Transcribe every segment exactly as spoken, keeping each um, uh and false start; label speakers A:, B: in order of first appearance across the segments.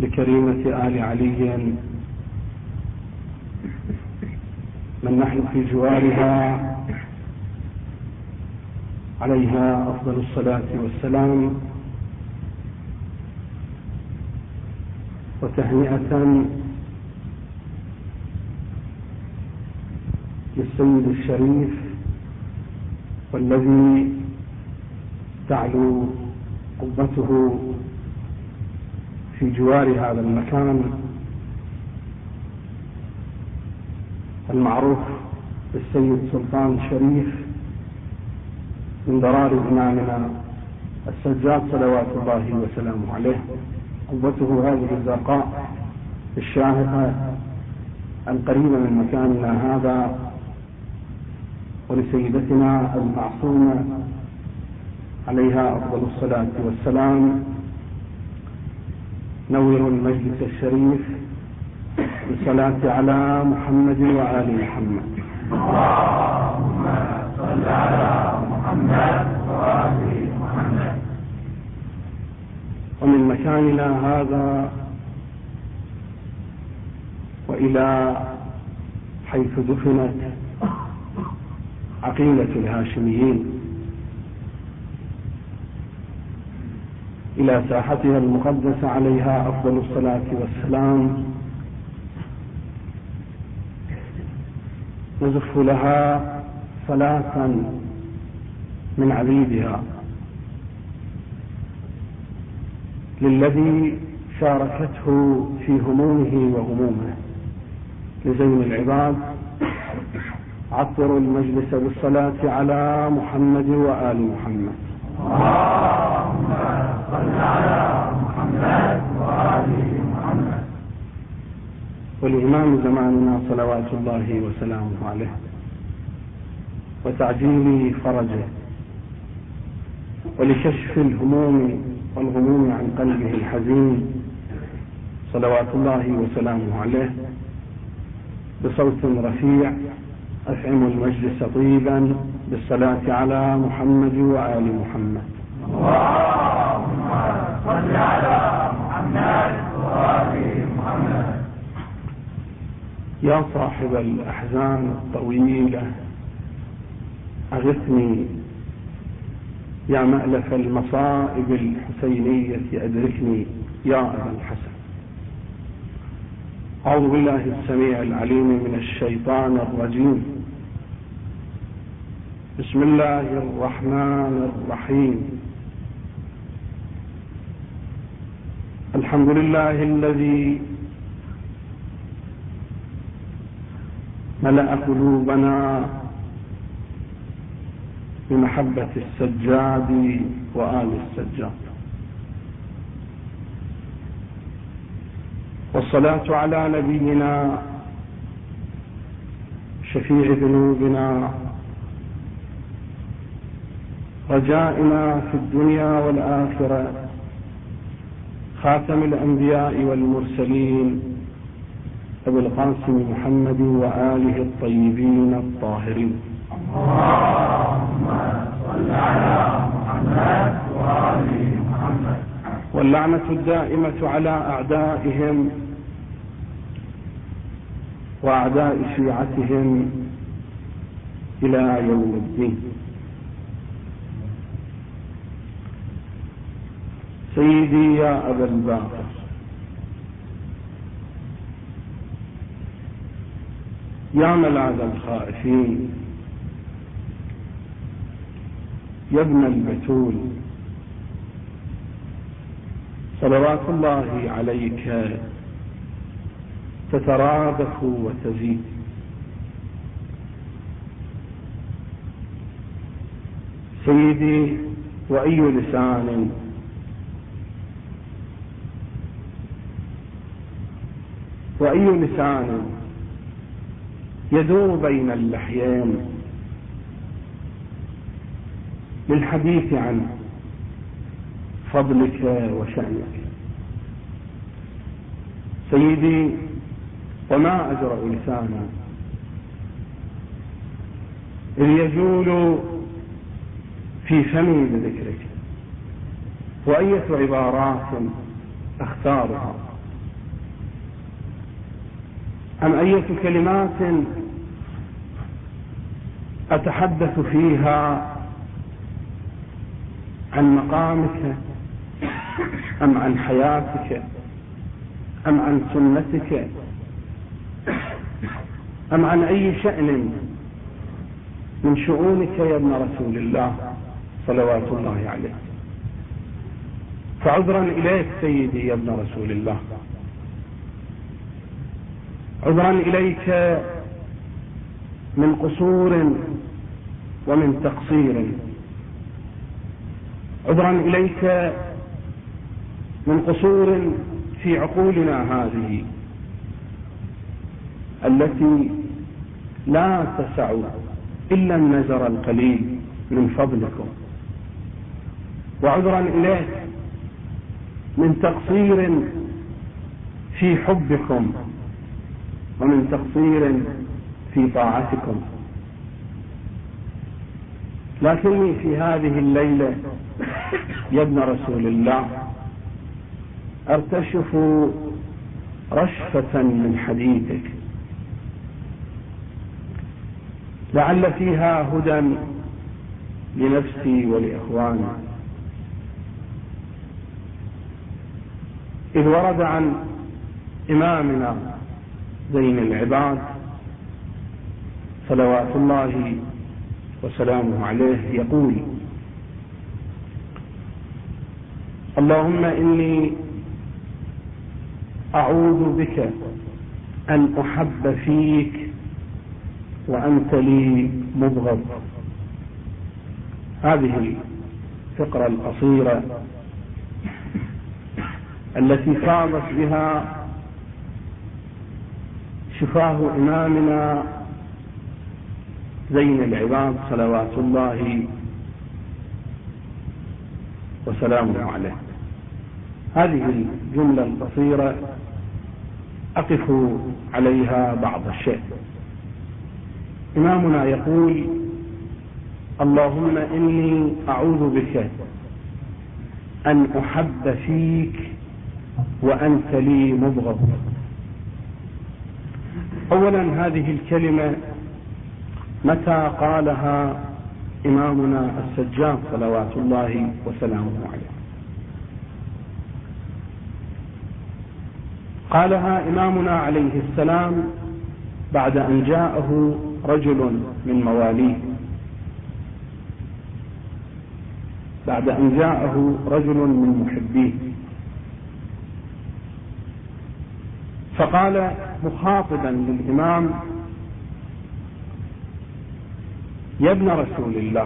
A: لكريمة آل علي من نحن في جوارها عليها أفضل الصلاة والسلام، وتهنئة للسيد الشريف والذي تعلو قبته في جوار هذا المكان المعروف بالسيد سلطان الشريف من ضرار إمامنا السجاد صلوات الله وسلامه عليه. قبته هذه الزرقاء الشاهقة القريبة من مكاننا هذا، ولسيدتنا المعصومة عليها أفضل الصلاة والسلام نور المجلس الشريف بالصلاة على محمد وآل محمد.
B: اللهم صل على محمد وآل محمد.
A: ومن مكاننا هذا وإلى حيث دفنت عقيلة الهاشميين، إلى ساحتها المقدسة عليها أفضل الصلاة والسلام، نزف لها صلاة من عبيدها للذي شاركته في همومه وغمومه، لزين العباد. عطروا المجلس بالصلاة على محمد وآل محمد.
B: اللهم صل على محمد وآل محمد.
A: والإمام زماننا صلوات الله وسلامه عليه وتعجيل فرجه ولكشف الهموم والغموم عن قلبه الحزين صلوات الله وسلامه عليه بصوت رفيع أفعم المجلس طيبا بالصلاة على محمد وآل محمد.
B: اللهم صل على محمد وآل محمد.
A: يا صاحب الأحزان الطويلة أغثني، يا مألف المصائب الحسينية أدركني يا أبا الحسن. أعوذ بالله السميع العليم من الشيطان الرجيم. بسم الله الرحمن الرحيم. الحمد لله الذي ملأ قلوبنا بمحبة السجاد وآل السجاد، والصلاة على نبينا شفيع ذنوبنا رجائنا في الدنيا والآخرة خاتم الأنبياء والمرسلين أبي القاسم محمد وآله الطيبين الطاهرين.
B: اللهم صل على محمد وآل محمد.
A: واللعنة الدائمة على أعدائهم وأعداء شيعتهم إلى يوم الدين. سيدي يا أبا الباقر، يا ملاذ الخائفين، يا ابن البتول، صلوات الله عليك تترادف وتزيد. سيدي، وأي لسان وأي لسان يدور بين اللحيين للحديث عن فضلك وشأنك. سيدي، وما أجرأ لسانا إذ يجول في فمي بذكرك، وأية عبارات أختارها أم أية كلمات أتحدث فيها عن مقامك أم عن حياتك أم عن سنتك أم عن أي شأن من شؤونك يا ابن رسول الله صلوات الله عليه؟ فعذرا إليك سيدي يا ابن رسول الله، عذرا إليك من قصور ومن تقصير، عذرا إليك من قصور في عقولنا هذه التي لا تسع إلا النزر القليل من فضلكم، وعذرا إليك من تقصير في حبكم ومن تقصير في طاعتكم. لكني في هذه الليلة يا ابن رسول الله أرتشف رشفة من حديثك لعل فيها هدى لنفسي ولإخواني، إذ ورد عن إمامنا زين العباد صلوات الله وسلامه عليه يقول: اللهم إني أعوذ بك أن أحب فيك وأنت لي مبغض. هذه الفقرة القصيرة التي فاضت بها شفاه إمامنا زين العباد صلوات الله وسلامه عليه. هذه الجملة القصيرة أقف عليها بعض الشيء. إمامنا يقول: اللهم إني أعوذ بك أن أحب فيك وأنت لي مبغض. أولا، هذه الكلمة متى قالها إمامنا السجاد صلوات الله وسلامه عليه؟ قالها إمامنا عليه السلام بعد أن جاءه رجل من مواليه، بعد أن جاءه رجل من محبيه، فقال مخاطبا للإمام: يا ابن رسول الله،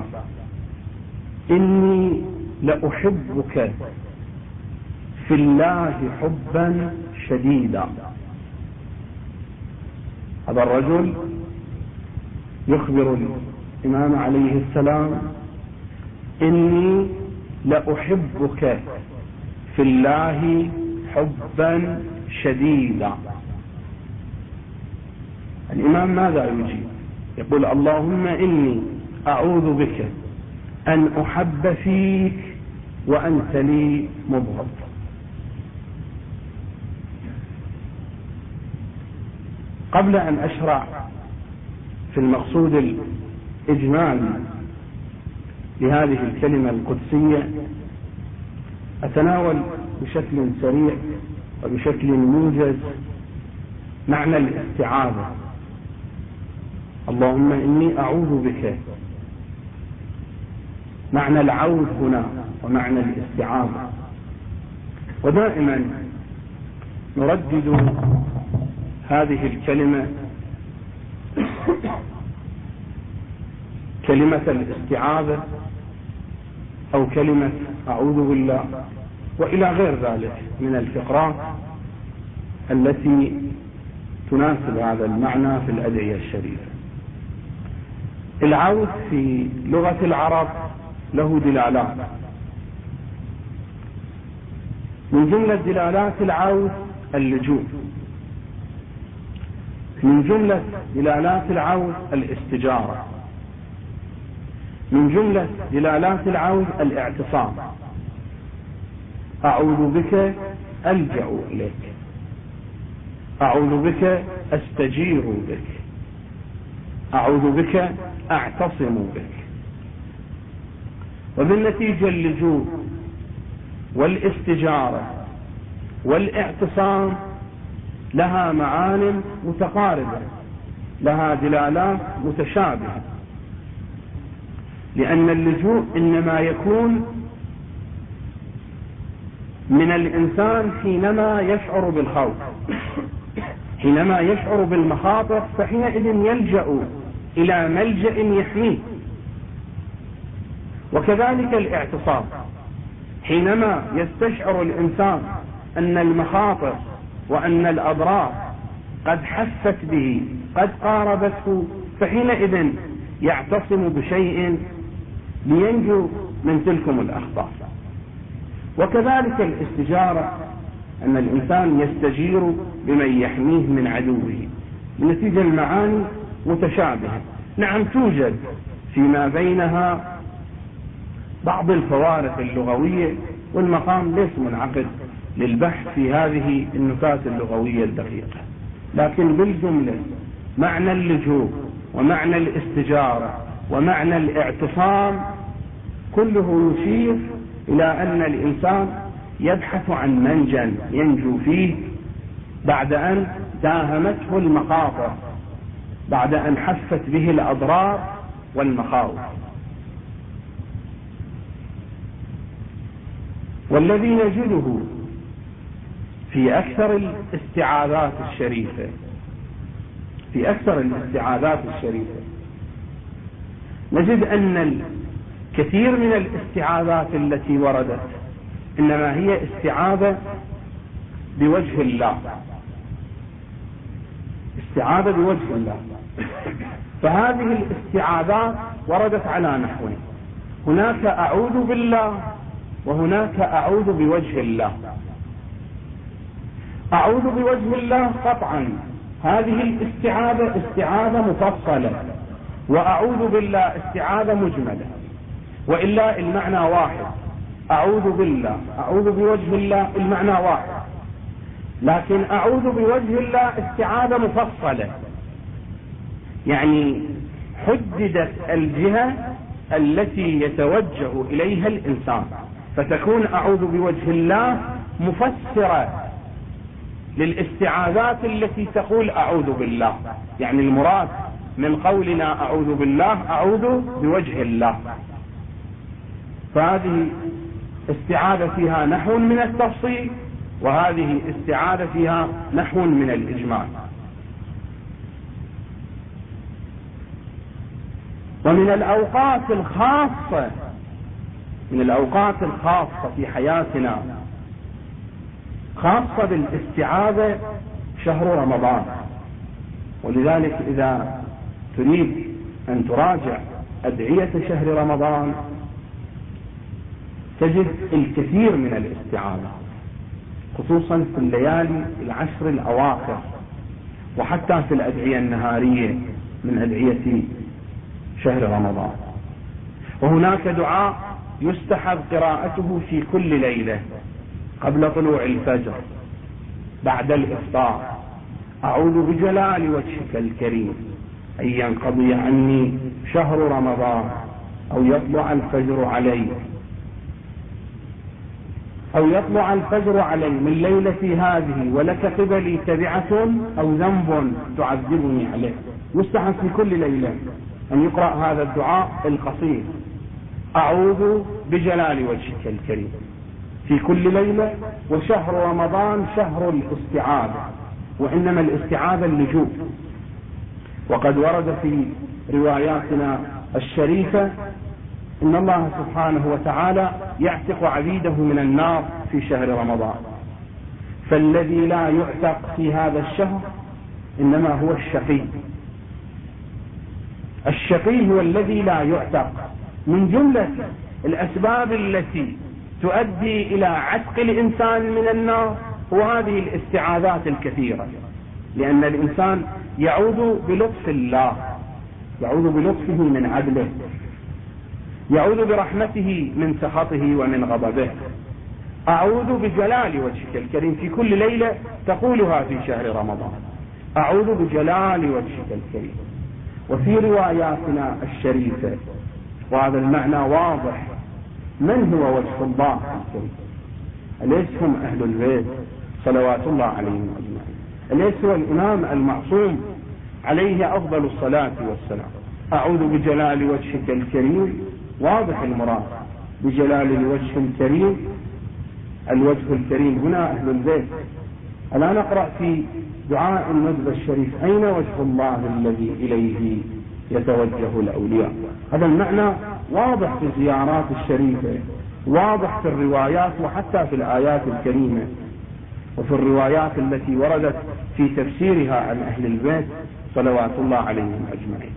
A: إني لأحبك في الله حبا شديدا. هذا الرجل يخبر الإمام عليه السلام: إني لأحبك في الله حبا شديدا. الإمام ماذا يجيب؟ يقول: اللهم إني أعوذ بك أن أحب فيك وأنت لي مبغض. قبل أن أشرع في المقصود الإجمالي لهذه الكلمة القدسية، أتناول بشكل سريع وبشكل موجز معنى الاستعاذة. اللهم إني أعوذ بك، معنى العوذ هنا ومعنى الاستعاذة. ودائما نردد هذه الكلمة، كلمة الاستعاذة أو كلمة أعوذ بالله، وإلى غير ذلك من الفقرات التي تناسب هذا المعنى في الأدعية الشريفة. العوذ في لغة العرب له دلالات، من جملة دلالات العوذ اللجوء، من جملة دلالات العوذ الاستجارة، من جملة دلالات العوذ الاعتصام. أعوذ بك ألجأ إليك. أعوذ بك أستجير بك، أعوذ بك أعتصم بك. وبالنتيجة اللجوء والاستجارة والاعتصام لها معان متقاربة، لها دلالات متشابهة، لأن اللجوء إنما يكون من الإنسان حينما يشعر بالخوف، حينما يشعر بالمخاطر، فحينئذ يلجأ إلى ملجأ يحميه. وكذلك الاعتصام، حينما يستشعر الإنسان أن المخاطر وأن الأضرار قد حفت به، قد قاربته، فحينئذ يعتصم بشيء لينجو من تلكم الأخطار. وكذلك الاستجارة، أن الإنسان يستجير بمن يحميه من عدوه. بنتيجة المعاني متشابهة، نعم توجد فيما بينها بعض الفوارق اللغوية، والمقام ليس منعقد للبحث في هذه النكات اللغوية الدقيقة، لكن بالجملة معنى اللجوء ومعنى الاستجارة ومعنى الاعتصام كله يشير إلى أن الإنسان يبحث عن منجا ينجو فيه بعد أن داهمته المخاطر، بعد أن حفت به الأضرار والمخاوف. والذي نجده في أكثر الاستعاذات الشريفة في أكثر الاستعاذات الشريفة نجد أن الكثير من الاستعاذات التي وردت إنما هي استعاذة بوجه الله، استعاذة بوجه الله. فهذه الاستعاذات وردت على نحوين: هناك أعوذ بالله، وهناك أعوذ بوجه الله. أعوذ بوجه الله قطعا هذه الاستعاذة استعاذة مفصلة، وأعوذ بالله استعاذة مجملة، وإلا المعنى واحد. أعوذ بالله، أعوذ بوجه الله، المعنى واحد، لكن أعوذ بوجه الله استعاذة مفصلة، يعني حددت الجهة التي يتوجه إليها الإنسان، فتكون أعوذ بوجه الله مفسرة للاستعاذات التي تقول أعوذ بالله. يعني المراد من قولنا أعوذ بالله أعوذ بوجه الله، فهذه استعاذة فيها نحو من التفصيل، وهذه استعاذة فيها نحو من الإجمال. ومن الأوقات الخاصة من الأوقات الخاصة في حياتنا خاصة بالاستعاذة شهر رمضان. ولذلك إذا تريد أن تراجع أدعية شهر رمضان تجد الكثير من الاستعاذة، خصوصا في الليالي العشر الأواخر، وحتى في الأدعية النهارية من أدعية شهر رمضان. وهناك دعاء يستحب قراءته في كل ليلة قبل طلوع الفجر بعد الإفطار: أعوذ بجلال وجهك الكريم أن ينقضي عني شهر رمضان، أو يطلع الفجر علي أو يطلع الفجر علي من ليلتي هذه، ولك قبلي تبعة أو ذنب تعذبني عليه. يستحب في كل ليلة أن يقرأ هذا الدعاء القصير: أعوذ بجلال وجهك الكريم، في كل ليلة. وشهر رمضان شهر الاستعاذة، وإنما الاستعاذة اللجوء. وقد ورد في رواياتنا الشريفة إن الله سبحانه وتعالى يعتق عبيده من النار في شهر رمضان، فالذي لا يعتق في هذا الشهر إنما هو الشقي. الشقي هو الذي لا يعتق. من جملة الأسباب التي تؤدي إلى عتق الإنسان من النار هو هذه الاستعاذات الكثيرة، لأن الإنسان يعوذ بلطف الله، يعوذ بلطفه من عدله، يعوذ برحمته من سخطه ومن غضبه. أعوذ بجلال وجهك الكريم في كل ليلة تقولها في شهر رمضان، أعوذ بجلال وجهك الكريم. وفي رواياتنا الشريفة وهذا المعنى واضح، من هو وجه الله الكريم؟ أليس هم أهل البيت صلوات الله عليهم أجمعين؟ أليس هو الإمام المعصوم عليه أفضل الصلاة والسلام؟ أعوذ بجلال وجهك الكريم، واضح المراد بجلال الوجه الكريم، الوجه الكريم هنا أهل البيت. ألا نقرأ في دعاء الندبة الشريف أين وجه الله الذي إليه يتوجه الأولياء؟ هذا المعنى واضح في الزيارات الشريفة، واضح في الروايات وحتى في الآيات الكريمة وفي الروايات التي وردت في تفسيرها عن أهل البيت صلوات الله عليهم أجمعين.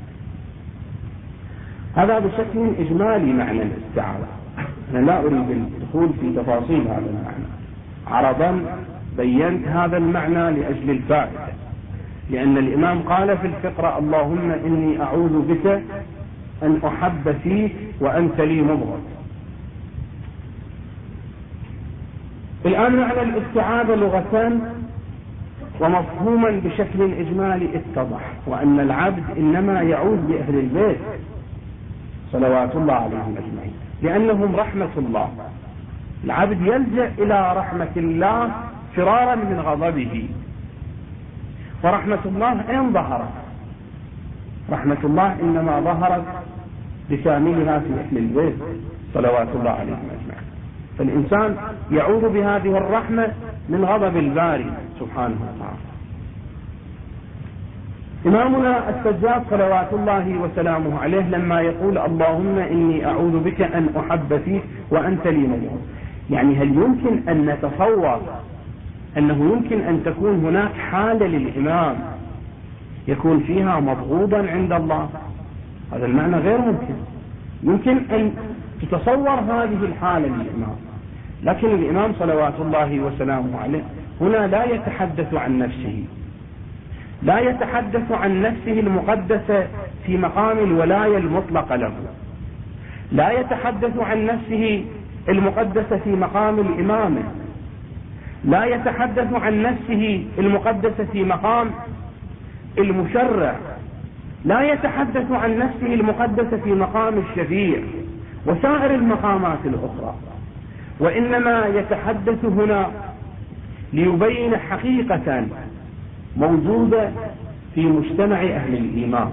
A: هذا بشكل إجمالي معنى الاستعاذة، أنا لا أريد الدخول في تفاصيل هذا المعنى، عرضا بينت هذا المعنى لأجل الفائدة، لأن الإمام قال في الفقرة اللهم إني أعوذ بك أن أحب فيك وأنت لي مبغض. الآن معنى الاستعاذة لغة ومفهوما بشكل إجمالي اتضح، وأن العبد إنما يعود بأهل البيت صلوات الله عليهم أجمعين لأنهم رحمة الله. العبد يلجأ إلى رحمة الله فرارا من غضبه، ورحمة الله أين ظهرت؟ رحمة الله إنما ظهرت بكاملها في أهل البيت صلوات الله عليهم أجمعين. فالإنسان يعود بهذه الرحمة من غضب الباري سبحانه وتعالى. إمامنا السجاد صلوات الله وسلامه عليه لما يقول اللهم إني أعوذ بك أن أحب فيك وأنت لي مبغض، يعني هل يمكن أن نتصور أنه يمكن أن تكون هناك حالة للإمام يكون فيها مبغوضا عند الله؟ هذا المعنى غير ممكن. يمكن أن تتصور هذه الحالة للإمام، لكن الإمام صلوات الله وسلامه عليه هنا لا يتحدث عن نفسه، لا يتحدث عن نفسه المقدسة في مقام الولاية المطلقة له، لا يتحدث عن نفسه المقدسة في مقام الإمامة، لا يتحدث عن نفسه المقدسة في مقام المشرع، لا يتحدث عن نفسه المقدسة في مقام الشفيع وسائر المقامات الأخرى، وإنما يتحدث هنا ليبين حقيقة موجودة في مجتمع أهل الإيمان،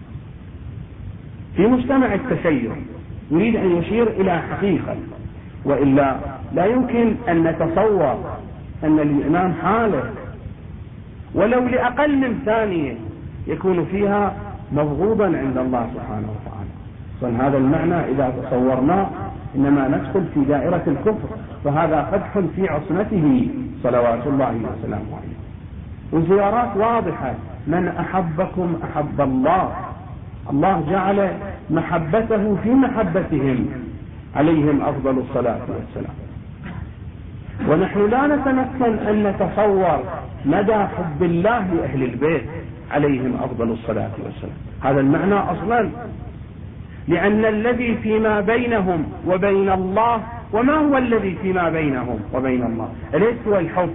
A: في مجتمع التشيع، يريد أن يشير إلى حقيقة، وإلا لا يمكن أن نتصور أن الإمام حاله ولو لأقل من ثانية يكون فيها مبغوضا عند الله سبحانه وتعالى. فهذا المعنى إذا تصورناه إنما ندخل في دائرة الكفر، فهذا قدح في عصمته صلوات الله وسلامه عليه. والزيارات واضحة، من أحبكم أحب الله، الله جعل محبته في محبتهم عليهم أفضل الصلاة والسلام. ونحن لا نتمكن أن نتصور مدى حب الله لأهل البيت عليهم أفضل الصلاة والسلام، هذا المعنى أصلا، لأن الذي فيما بينهم وبين الله، وما هو الذي فيما بينهم وبين الله؟ أليس هو الحب؟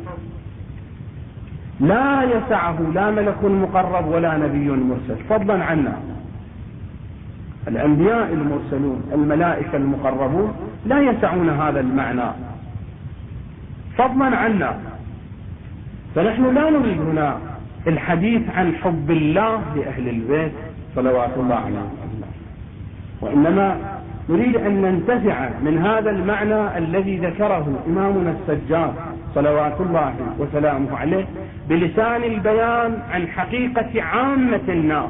A: لا يسعه لا ملك مقرب ولا نبي مرسل فضلا عنا. الأنبياء المرسلون الملائكة المقربون لا يسعون هذا المعنى فضلا عنا. فنحن لا نريد هنا الحديث عن حب الله لأهل البيت صلوات الله عليهم، وإنما نريد أن ننتزع من هذا المعنى الذي ذكره إمامنا السجاد صلوات الله وسلامه عليه بلسان البيان عن حقيقة عامة الناس،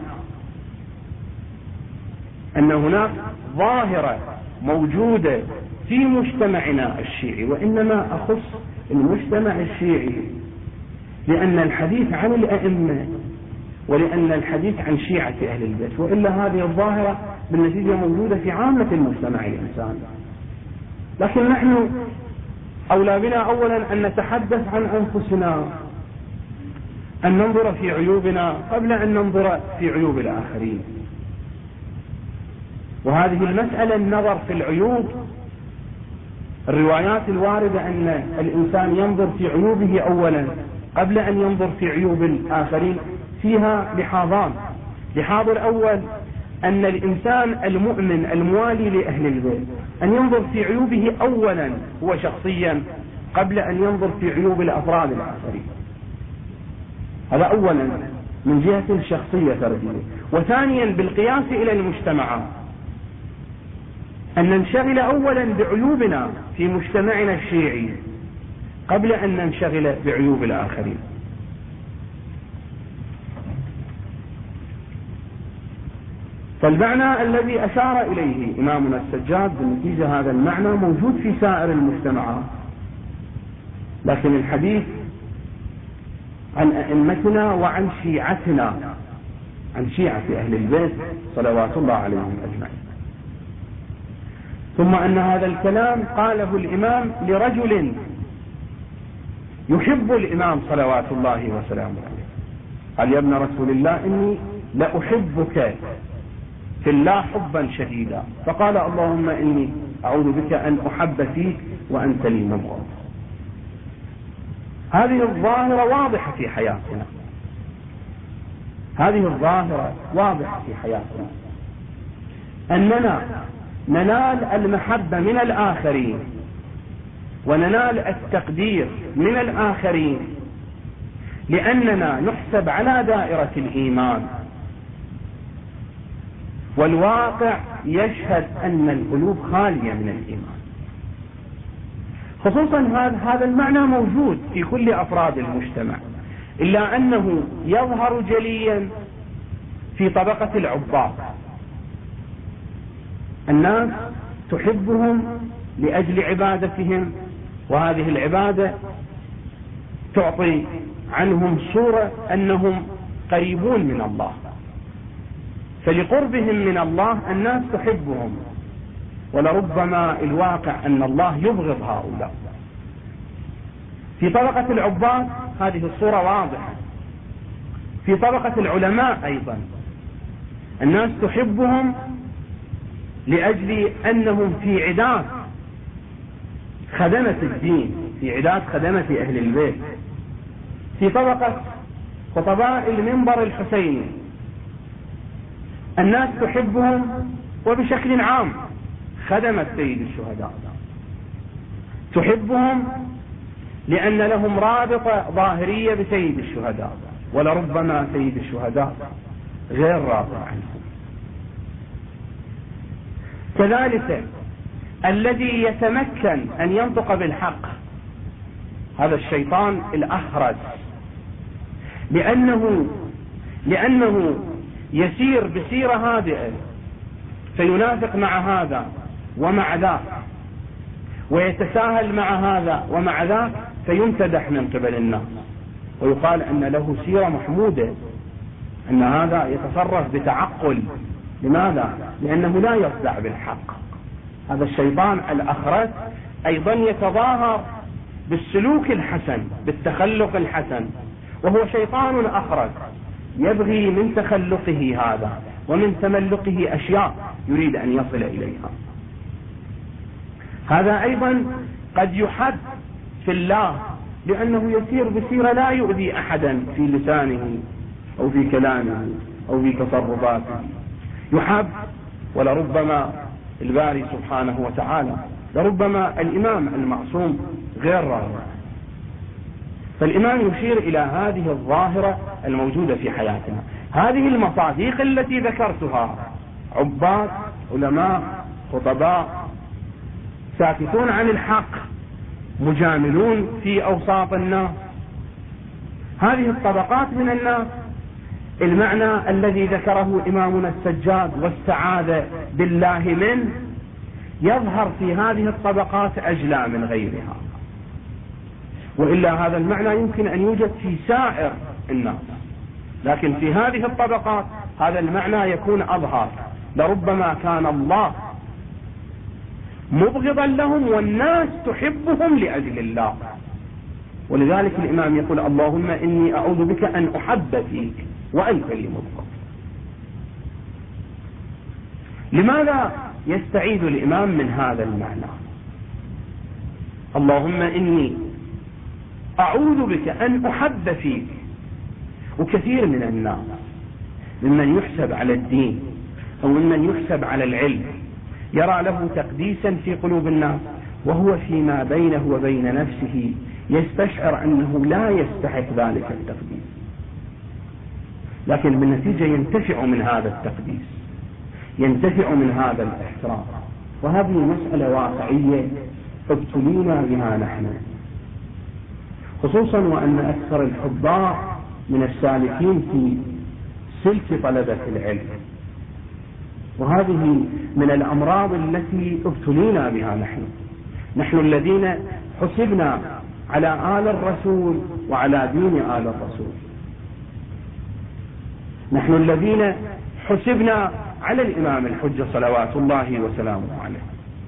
A: أن هناك ظاهرة موجودة في مجتمعنا الشيعي، وإنما أخص المجتمع الشيعي لأن الحديث عن الأئمة ولأن الحديث عن شيعة أهل البيت، وإلا هذه الظاهرة بالنتيجة موجودة في عامة المجتمع الإنساني. لكن نحن أولى بنا أولا أن نتحدث عن أنفسنا، أن ننظر في عيوبنا قبل أن ننظر في عيوب الآخرين. وهذه المسألة النظر في العيوب الروايات الواردة أن الإنسان ينظر في عيوبه أولا قبل أن ينظر في عيوب الآخرين فيها لحاظان. لحاظ الأول أن الإنسان المؤمن الموالي لأهل البيت أن ينظر في عيوبه أولا هو شخصيا قبل أن ينظر في عيوب الأفراد الآخرين. هذا أولا من جهة الشخصية تربية. وثانيا بالقياس إلى المجتمعات أن ننشغل أولا بعيوبنا في مجتمعنا الشيعي قبل أن ننشغل بعيوب الآخرين. فالمعنى الذي أشار إليه إمامنا السجاد بالنتيجة هذا المعنى موجود في سائر المجتمعات، لكن الحديث عن أئمتنا وعن شيعتنا، عن شيعة أهل البيت صلوات الله عليهم أجمعين. ثم أن هذا الكلام قاله الإمام لرجل يحب الإمام صلوات الله وسلامه عليه. قال: يا ابن رسول الله إني لأحبك في الله حبا شديدا. فقال: اللهم إني أعوذ بك أن أحب فيك وأنت لي مبغض. هذه الظاهرة واضحة في حياتنا، هذه الظاهرة واضحة في حياتنا أننا ننال المحبة من الآخرين وننال التقدير من الآخرين لأننا نحسب على دائرة الإيمان، والواقع يشهد أن القلوب خالية من الإيمان. خصوصا هذا المعنى موجود في كل أفراد المجتمع، إلا أنه يظهر جليا في طبقة العباد. الناس تحبهم لأجل عبادتهم، وهذه العبادة تعطي عنهم صورة أنهم قريبون من الله، فلقربهم من الله الناس تحبهم، ولربما الواقع أن الله يبغض هؤلاء. في طبقة العباد هذه الصورة واضحة. في طبقة العلماء أيضا الناس تحبهم لأجل أنهم في عداد خدمة الدين، في عداد خدمة أهل البيت. في طبقة خطباء المنبر الحسيني الناس تحبهم وبشكل عام خدمة سيد الشهداء، تحبهم لأن لهم رابطة ظاهرية بسيد الشهداء، ولربما سيد الشهداء غير راضي عنهم. كذلك الذي يتمكن أن ينطق بالحق هذا الشيطان الأخرس، لأنه لأنه يسير بسيرة هادئة فينافق مع هذا ومع ذاك، ويتساهل مع هذا ومع ذاك، فيمتدح من قبل الناس ويقال أن له سيرة محمودة، أن هذا يتصرف بتعقل. لماذا؟ لأنه لا يصدع بالحق. هذا الشيطان الأخرس أيضا يتظاهر بالسلوك الحسن، بالتخلق الحسن، وهو شيطان أخرس يبغي من تخلقه هذا ومن تملقه أشياء يريد أن يصل إليها. هذا أيضا قد يحب في الله لأنه يسير بسيرة لا يؤذي أحدا في لسانه أو في كلامه أو في تصرفاته، يحب. ولربما الباري سبحانه وتعالى، لربما الإمام المعصوم غير راضي. فالإمام يشير إلى هذه الظاهرة الموجودة في حياتنا. هذه المصادق التي ذكرتها، عباد، علماء، خطباء، ساكتون عن الحق، مجاملون في أوساط الناس، هذه الطبقات من الناس المعنى الذي ذكره إمامنا السجاد والسعادة بالله منه يظهر في هذه الطبقات أجلى من غيرها، وإلا هذا المعنى يمكن أن يوجد في سائر الناس، لكن في هذه الطبقات هذا المعنى يكون أظهر. لربما كان الله مبغضا لهم والناس تحبهم لأجل الله، ولذلك الإمام يقول: اللهم إني أعوذ بك أن أحب فيك وأنت لي مبغض. لماذا يستعيذ الإمام من هذا المعنى؟ اللهم إني أعوذ بك أن أحب فيك. وكثير من الناس ممن يحسب على الدين أو ممن يحسب على العلم يرى له تقديسا في قلوب الناس، وهو فيما بينه وبين نفسه يستشعر أنه لا يستحق ذلك التقديس، لكن بالنتيجة ينتفع من هذا التقديس، ينتفع من هذا الاحترام. وهذه مسألة واقعية ابتلينا بها نحن، خصوصا وأن أكثر الحضار من السالكين في سلك طلبة العلم، وهذه من الأمراض التي ابتلينا بها نحن نحن الذين حسبنا على آل الرسول وعلى دين آل الرسول، نحن الذين حسبنا على الإمام الحجة صلوات الله وسلامه عليه.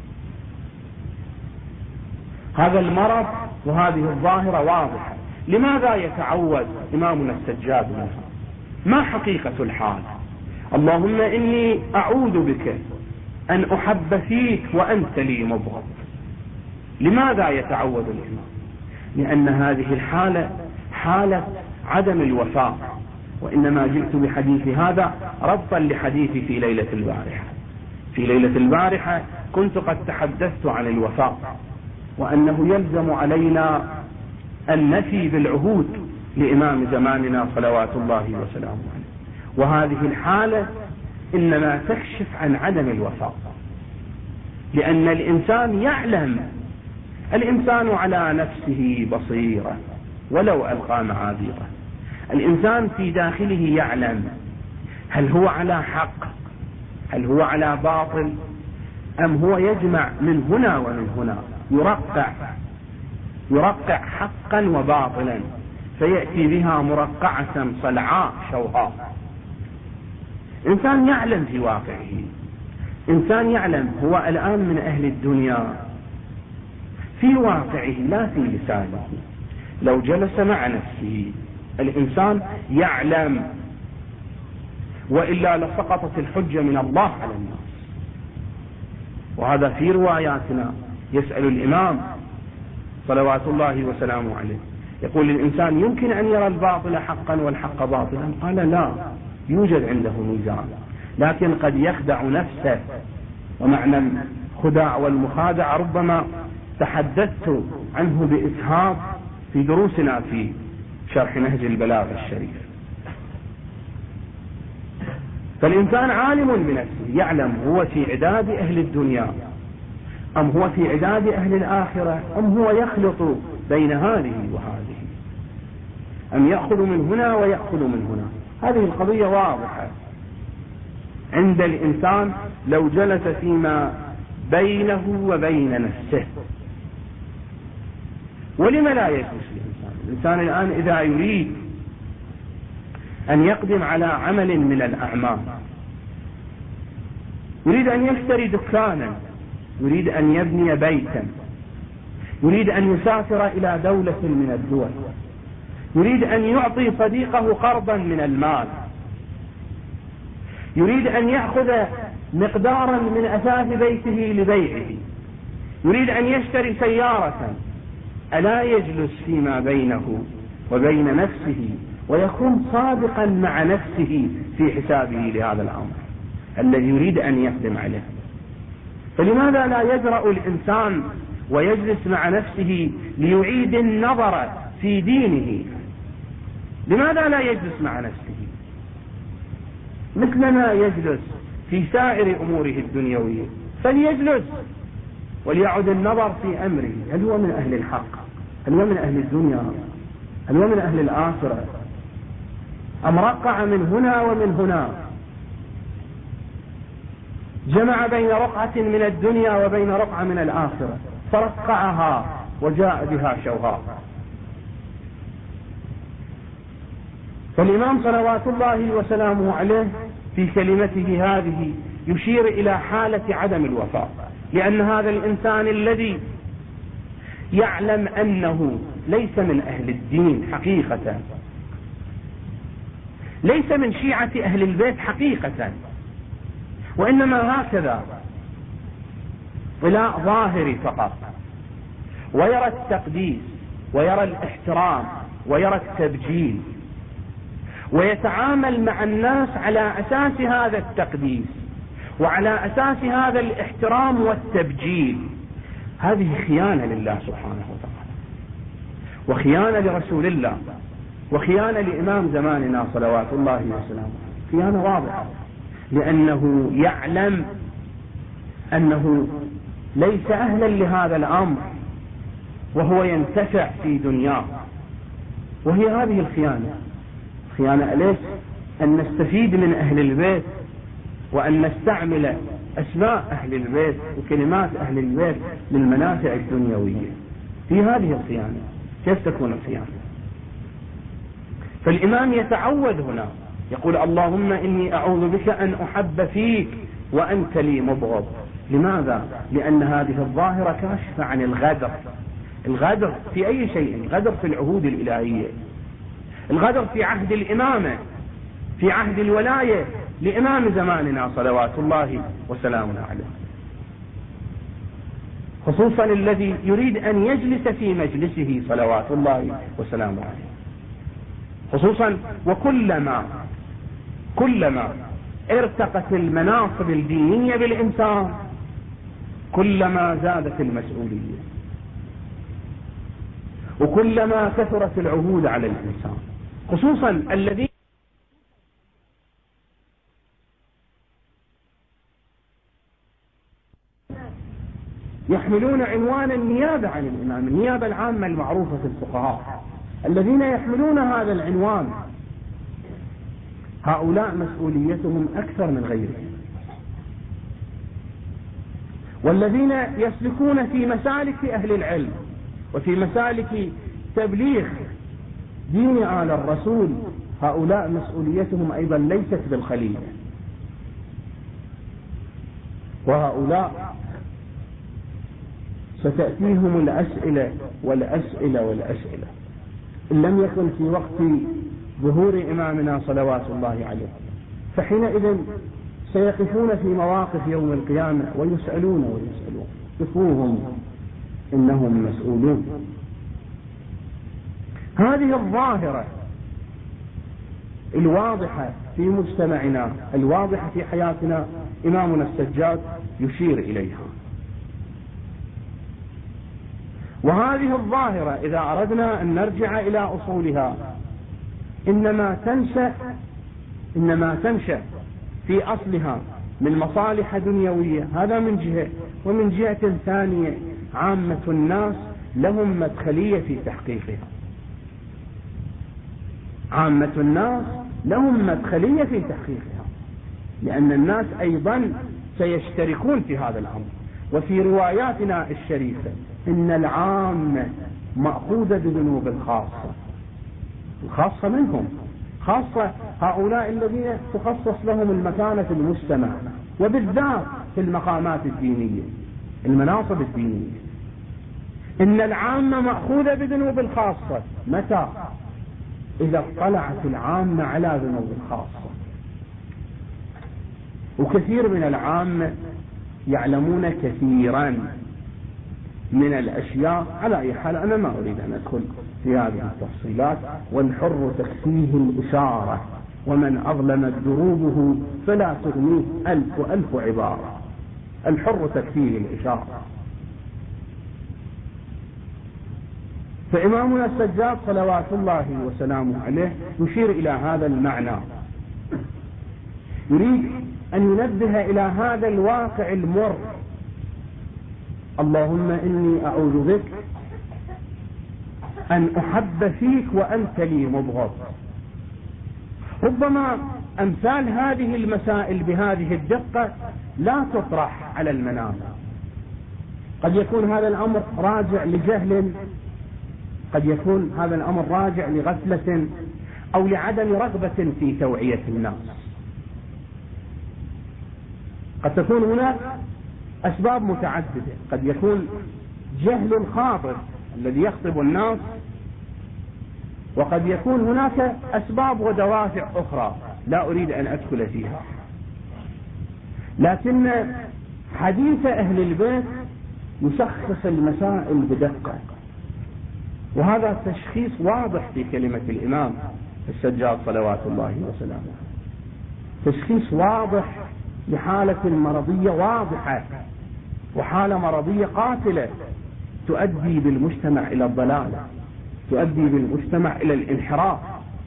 A: هذا المرض وهذه الظاهرة واضحة. لماذا يتعوذ إمامنا السجاد منها؟ ما حقيقة الحال؟ اللهم إني أعوذ بك أن أحب فيك وأنت لي مبغض. لماذا يتعوذ الإمام؟ لأن هذه الحالة حالة عدم الوفاء. وإنما جئت بحديث هذا ربطا لحديثي في ليلة البارحة. في ليلة البارحة كنت قد تحدثت عن الوفاء، وأنه يلزم علينا النفي بالعهود لإمام زماننا صلوات الله وسلامه عليه. وهذه الحالة إنما تكشف عن عدم الوفاء، لأن الإنسان يعلم، الإنسان على نفسه بصيرة ولو ألقى معاذيره. الإنسان في داخله يعلم هل هو على حق، هل هو على باطل، أم هو يجمع من هنا ومن هنا، يرقع يرقع حقا وباطلا فيأتي بها مرقعة صلعاء شوهاء. إنسان يعلم في واقعه، إنسان يعلم هو الآن من أهل الدنيا في واقعه لا في لسانه. لو جلس مع نفسه الإنسان يعلم، وإلا لسقطت الحجة من الله على الناس. وهذا في رواياتنا. يسأل الإمام صلوات الله وسلامه عليه، يقول الإنسان يمكن أن يرى الباطل حقا والحق باطلا؟ قال لا، يوجد عنده ميزان، لكن قد يخدع نفسه. ومعنى الخداع والمخادع ربما تحدثت عنه بإسهاب في دروسنا في شرح نهج البلاغة الشريف. فالإنسان عالم بنفسه، يعلم هو في عداد أهل الدنيا أم هو في عداد أهل الآخرة، أم هو يخلط بين هذه وهذه، أم يأخذ من هنا ويأخذ من هنا. هذه القضية واضحة عند الإنسان لو جلس فيما بينه وبين نفسه. ولما لا يجلس الإنسان؟ الإنسان الآن إذا يريد أن يقدم على عمل من الأعمال، يريد أن يشتري دكانا، يريد أن يبني بيتا، يريد أن يسافر إلى دولة من الدول، يريد أن يعطي صديقه قرضا من المال، يريد أن يأخذ مقدارا من أثاث بيته لبيعه، يريد أن يشتري سيارة، ألا يجلس فيما بينه وبين نفسه ويكون صادقا مع نفسه في حسابه لهذا الأمر الذي يريد أن يقدم عليه؟ فلماذا لا يجرأ الإنسان ويجلس مع نفسه ليعيد النظر في دينه؟ لماذا لا يجلس مع نفسه مثلما يجلس في سائر أموره الدنيوية؟ فليجلس وليعد النظر في أمره، هل هو من أهل الحق، هل هو من أهل الدنيا، هل هو من أهل الآخرة، أم رقع من هنا ومن هنا، جمع بين رقعة من الدنيا وبين رقعة من الآخرة فرقعها وجاء بها شوهاء. فالإمام صلوات الله وسلامه عليه في كلمته هذه يشير إلى حالة عدم الوفاء، لأن هذا الإنسان الذي يعلم أنه ليس من أهل الدين حقيقة، ليس من شيعة أهل البيت حقيقة، وإنما هكذا إلى ظاهر فقط، ويرى التقديس ويرى الاحترام ويرى التبجيل، ويتعامل مع الناس على أساس هذا التقديس وعلى أساس هذا الاحترام والتبجيل، هذه خيانة لله سبحانه وتعالى، وخيانة لرسول الله، وخيانة لإمام زماننا صلوات الله وسلامه، خيانة واضحة، لأنه يعلم أنه ليس أهلا لهذا الأمر وهو ينتفع في دنياه. وهي هذه الخيانة، خيانة أليس أن نستفيد من أهل البيت وأن نستعمل أسماء أهل البيت وكلمات أهل البيت للمنافع الدنيوية، في هذه الخيانة. كيف تكون الخيانة؟ فالإمام يتعوذ هنا يقول اللهم إني أعوذ بك أن أحب فيك وأنت لي مبغض. لماذا؟ لأن هذه الظاهرة كاشفة عن الغدر. الغدر في أي شيء؟ الغدر في العهود الإلهية، الغدر في عهد الإمامة، في عهد الولاية لإمام زماننا صلوات الله وسلامه عليه، خصوصا الذي يريد أن يجلس في مجلسه صلوات الله وسلامه عليه، خصوصا وكلما كلما ارتقت المناصب الدينية بالإنسان كلما زادت المسؤولية، وكلما كثرت العهود على الإنسان، خصوصا الذين يحملون عنوان النيابة عن الإمام، النيابة العامة المعروفة في الفقهاء، الذين يحملون هذا العنوان هؤلاء مسؤوليتهم أكثر من غيرهم، والذين يسلكون في مسالك أهل العلم وفي مسالك تبليغ دين آل الرسول هؤلاء مسؤوليتهم أيضا ليست بالخليل، وهؤلاء ستأتيهم الأسئلة والأسئلة والأسئلة إن لم يكن في وقت ظهور إمامنا صلوات الله عليه، فحينئذ سيقفون في مواقف يوم القيامة ويسألون ويسألون، قفوهم إنهم مسؤولون. هذه الظاهرة الواضحة في مجتمعنا، الواضحة في حياتنا، إمامنا السجاد يشير إليها. وهذه الظاهرة إذا أردنا أن نرجع إلى أصولها إنما تنشأ إنما تنشأ في أصلها من مصالح دنيوية، هذا من جهة، ومن جهة ثانية عامة الناس لهم مدخلية في تحقيقها، عامة الناس لهم مدخلية في تحقيقها، لأن الناس أيضا سيشتركون في هذا الأمر. وفي رواياتنا الشريفة إن العامة مأخوذة بذنوب الخاصة، الخاصة منهم، خاصة هؤلاء الذين تخصص لهم المكانة في المجتمع، وبالذات في المقامات الدينية، المناصب الدينية. إن العامة مأخوذة بذنوب الخاصة، متى؟ إذا اطلعت العامة على ذنوب الخاصة. وكثير من العامة يعلمون كثيرا من الأشياء. على أي حال أنا ما أريد أن أدخل في هذه التفصيلات، والحر تكفيه الإشارة، ومن أظلمت دروبه فلا تغنيه ألف ألف عبارة. الحر تكفيه الإشارة. فإمامنا السجاد صلوات الله وسلامه عليه يشير إلى هذا المعنى، يريد أن ينبه إلى هذا الواقع المر. اللهم إني أعوذ بك أن أحب فيك وأنت لي مبغض. ربما أمثال هذه المسائل بهذه الدقة لا تطرح على المنام. قد يكون هذا الأمر راجع لجهل، قد يكون هذا الأمر راجع لغفلة أو لعدم رغبة في توعية الناس. قد تكون هناك أسباب متعددة، قد يكون جهل الخاطر الذي يخطب الناس، وقد يكون هناك أسباب ودوافع أخرى لا أريد أن أدخل فيها. لكن حديث أهل البيت يشخص المسائل بدقة، وهذا تشخيص واضح في كلمة الإمام السجاد صلوات الله وسلامه، تشخيص واضح لحالة مرضية واضحة، وحالة مرضية قاتلة تؤدي بالمجتمع إلى الضلال، تؤدي بالمجتمع إلى الانحراف،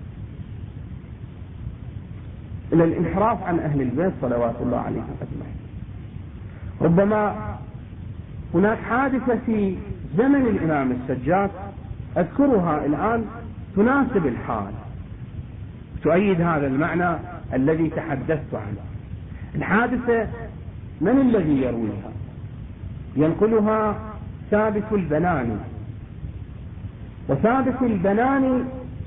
A: إلى الانحراف عن أهل البيت صلوات الله عليهم أجمعين. ربما هناك حادثة في زمن الإمام السجاد أذكرها الآن تناسب الحال، تؤيد هذا المعنى الذي تحدثت عنه. الحادثة من الذي يرويها؟ ينقلها ثابت البناني، وثابت البناني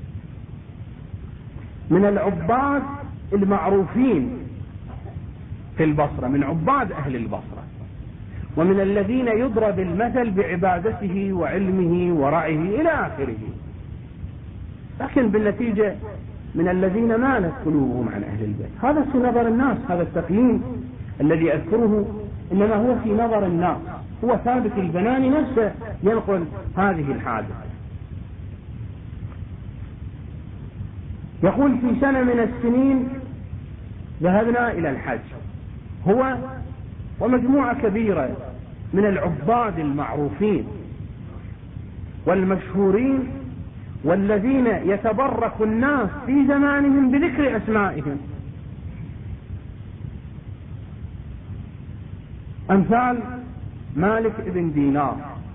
A: من العباد المعروفين في البصرة، من عباد أهل البصرة، ومن الذين يضرب المثل بعبادته وعلمه ورعيه إلى آخره، لكن بالنتيجة من الذين مالت قلوبهم عن أهل البيت. هذا في نظر الناس، هذا التقييم الذي أذكره إنما هو في نظر الناس. هو ثابت البناني نفسه ينقل هذه الحادثة، يقول في سنة من السنين ذهبنا إلى الحج، هو ومجموعة كبيرة من العباد المعروفين والمشهورين والذين يتبرك الناس في زمانهم بذكر أسمائهم، أمثال مالك ابن دينار،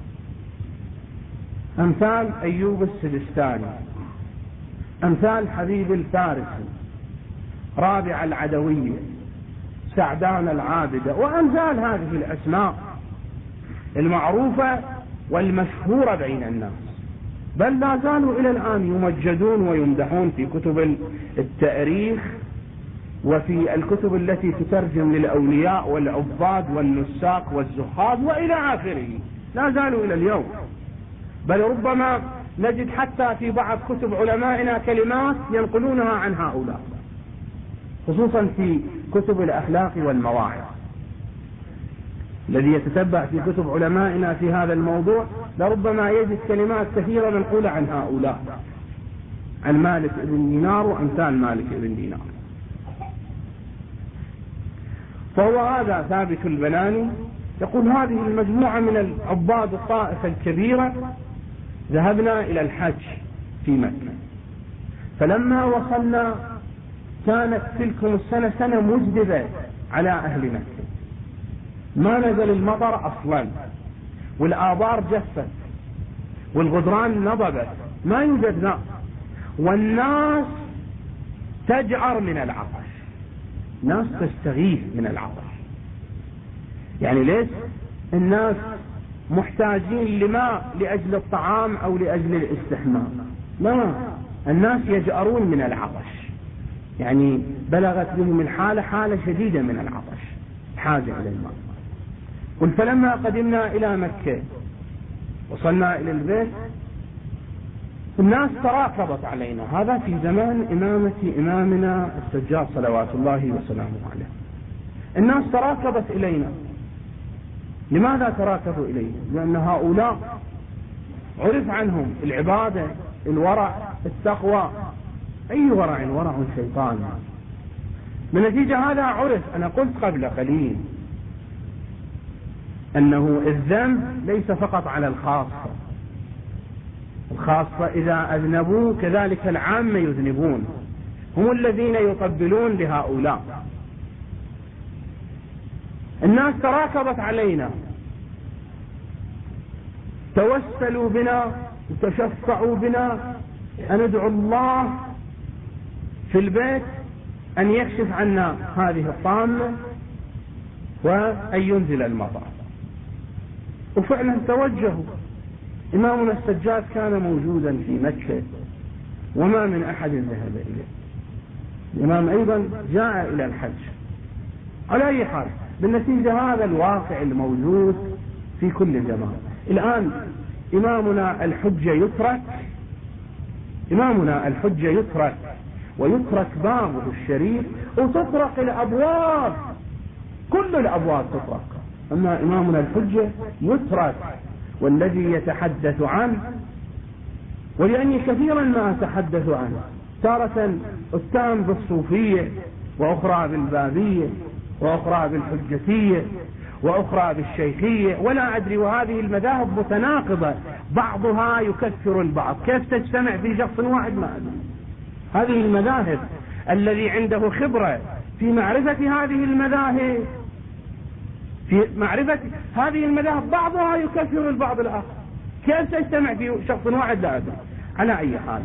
A: أمثال أيوب السجستاني، أمثال حبيب الفارسي، رابع العدوية، سعدان العابدة، وأمثال هذه الأسماء المعروفة والمشهورة بين الناس، بل لا زالوا إلى الآن يمجدون ويمدحون في كتب التاريخ وفي الكتب التي تترجم للأولياء والعباد والنساق والزهاد وإلى آخره، لا زالوا إلى اليوم. بل ربما نجد حتى في بعض كتب علمائنا كلمات ينقلونها عن هؤلاء، خصوصا في كتب الأخلاق والمواعظ. الذي يتتبع في كتب علمائنا في هذا الموضوع لربما يجد كلمات كثيرة منقولة عن هؤلاء، عن مالك ابن دينار وأمثال مالك ابن دينار. فهو هذا ثابت البناني يقول هذه المجموعة من العباد الطائفة الكبيرة ذهبنا إلى الحج في مكة، فلما وصلنا كانت تلكم السنة سنة مجدبة على أهل مكة، ما نزل المطر أصلا، والآبار جفت، والغدران نضبت، ما يوجد ماء، والناس تجعر من العطش، ناس تستغيث من العطش. يعني ليش؟ الناس محتاجين لماء لأجل الطعام أو لأجل الاستحمام، لا، الناس يجأرون من العطش، يعني بلغت بهم الحالة حالة شديدة من العطش، حاجة إلى الماء. قل فلما قدمنا إلى مكة وصلنا إلى البيت الناس تراكبت علينا، هذا في زمان إمامة إمامنا السجاد صلوات الله وسلامه عليه. الناس تراكبت إلينا. لماذا تراكبوا إلينا؟ لأن هؤلاء عرف عنهم العبادة، الورع، التقوى. أي ورع؟ ورع شيطان. بنتيجة هذا عرف. أنا قلت قبل قليل أنه الذنب ليس فقط على الخاصة، الخاصة إذا أذنبوا كذلك العامة يذنبون، هم الذين يقبلون لهؤلاء. الناس تراكبت علينا، توسلوا بنا، تشفعوا بنا أن ندعو الله في البيت أن يكشف عنا هذه الطامة وأن ينزل المطر. وفعلا توجهوا. إمامنا السجاد كان موجودا في مكة وما من أحد ذهب إليه. الإمام أيضا جاء إلى الحج. على أي حال بالنتيجة هذا الواقع الموجود في كل زمان. الآن إمامنا الحجة يترك، إمامنا الحجة يترك ويترك بابه الشريف وتطرق الأبواب، كل الأبواب تطرق، أما إمامنا الحجة يترك. والذي يتحدث عنه ولأني كثيرا ما أتحدث عنه، تارة أتهم بالصوفية، وأخرى بالبابية، وأخرى بالحجتية، وأخرى بالشيخية، ولا أدري، وهذه المذاهب متناقضة، بعضها يكفر البعض، كيف تجتمع في شخص واحد؟ ما أدري. هذه المذاهب الذي عنده خبرة في معرفة هذه المذاهب في معرفة هذه المذاهب بعضها يكفر البعض الآخر، كيف تجتمع في شخص واحد؟ لا أدري. على أي حال،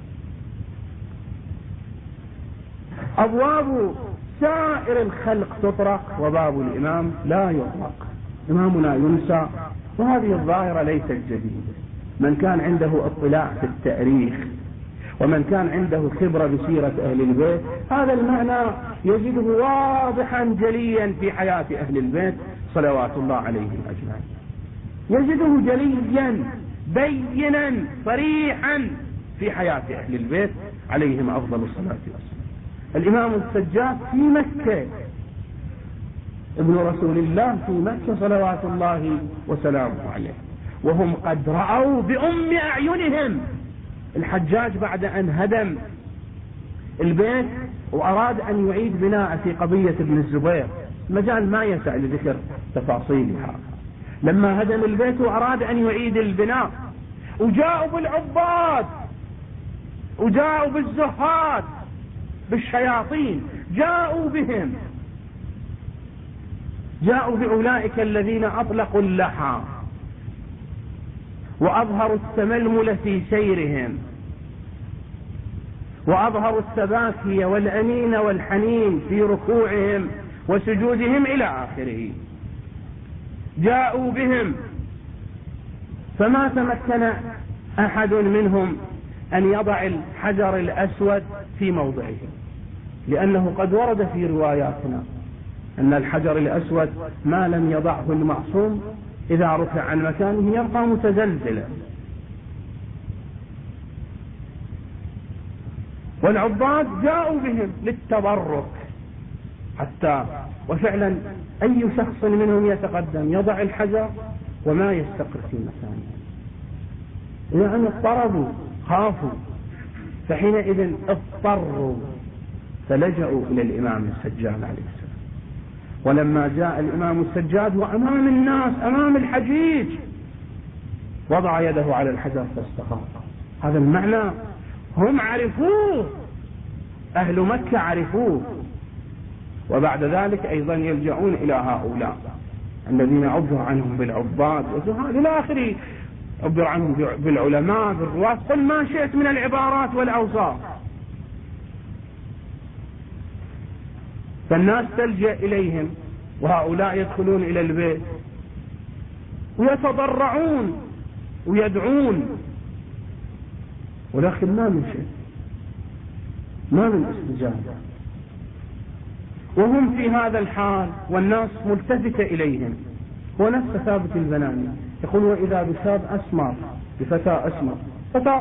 A: أبواب سائر الخلق تطرق وباب الإمام لا يطرق. إمامنا ينسى، وهذه الظاهرة ليست جديدة. من كان عنده اطلاع في التاريخ ومن كان عنده خبرة بسيرة أهل البيت، هذا المعنى يجده واضحا جليا في حياة أهل البيت صلوات الله عليهم أجمعين، يجده جليا بينا صريحا في حياة أهل البيت عليهم أفضل الصلاة والسلام. الإمام السجاد في مكة، ابن رسول الله في مكة صلوات الله وسلامه عليه، وهم قد رأوا بأم أعينهم الحجاج بعد أن هدم البيت وأراد أن يعيد بناء في قضية ابن الزبير، المجال ما يسع لذكر تفاصيلها. لما هدم البيت وأراد أن يعيد البناء، وجاءوا بالعباد، وجاءوا بالزهاد، بالشياطين، جاءوا بهم، جاءوا بأولئك الذين أطلقوا اللحى وأظهروا التململ في سيرهم، وأظهروا التباكي والأنين والحنين في ركوعهم وسجودهم إلى آخره. جاءوا بهم فما تمكن أحد منهم أن يضع الحجر الأسود في موضعه، لأنه قد ورد في رواياتنا أن الحجر الأسود ما لم يضعه المعصوم إذا رفع عن مكانه يبقى متزلزلا. والعباد جاءوا بهم للتبرك حتى، وفعلا أي شخص منهم يتقدم يضع الحجر وما يستقر في مكانه، يعني اضطربوا، خافوا، فحينئذ اضطروا فلجأوا إلى الإمام السجاد عليه السلام. ولما جاء الإمام السجاد وأمام الناس أمام الحجيج وضع يده على الحجر فاستقام. هذا المعنى هم عرفوه، أهل مكة عرفوه، وبعد ذلك أيضا يلجؤون إلى هؤلاء الذين عبر عنهم بالعباد وزهاد إلى آخره، عبر عنهم بالعلماء بالرواة، قل ما شئت من العبارات والأوصاف. فالناس تلجأ إليهم، وهؤلاء يدخلون إلى البيت ويتضرعون ويدعون، ولكن ما من شيء، ما من استجابة، وهم في هذا الحال والناس ملتفتة إليهم. ونفس ثابت البناني يقول: وإذا بشاب أسمر، بفتى أسمر، فتى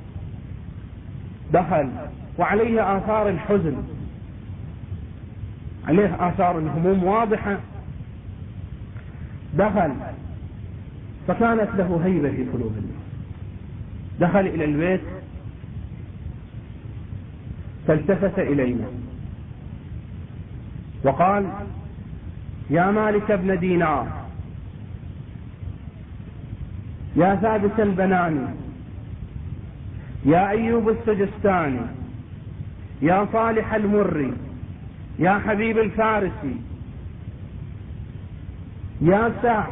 A: دخل وعليه آثار الحزن، عليه آثار الهموم واضحة، دخل فكانت له هيبة في قلوب الناس. دخل إلى البيت فالتفت إلينا وقال: يا مالك بن دينار، يا ثابت البناني، يا أيوب السجستاني، يا صالح المري، يا حبيب الفارسي، يا سعد،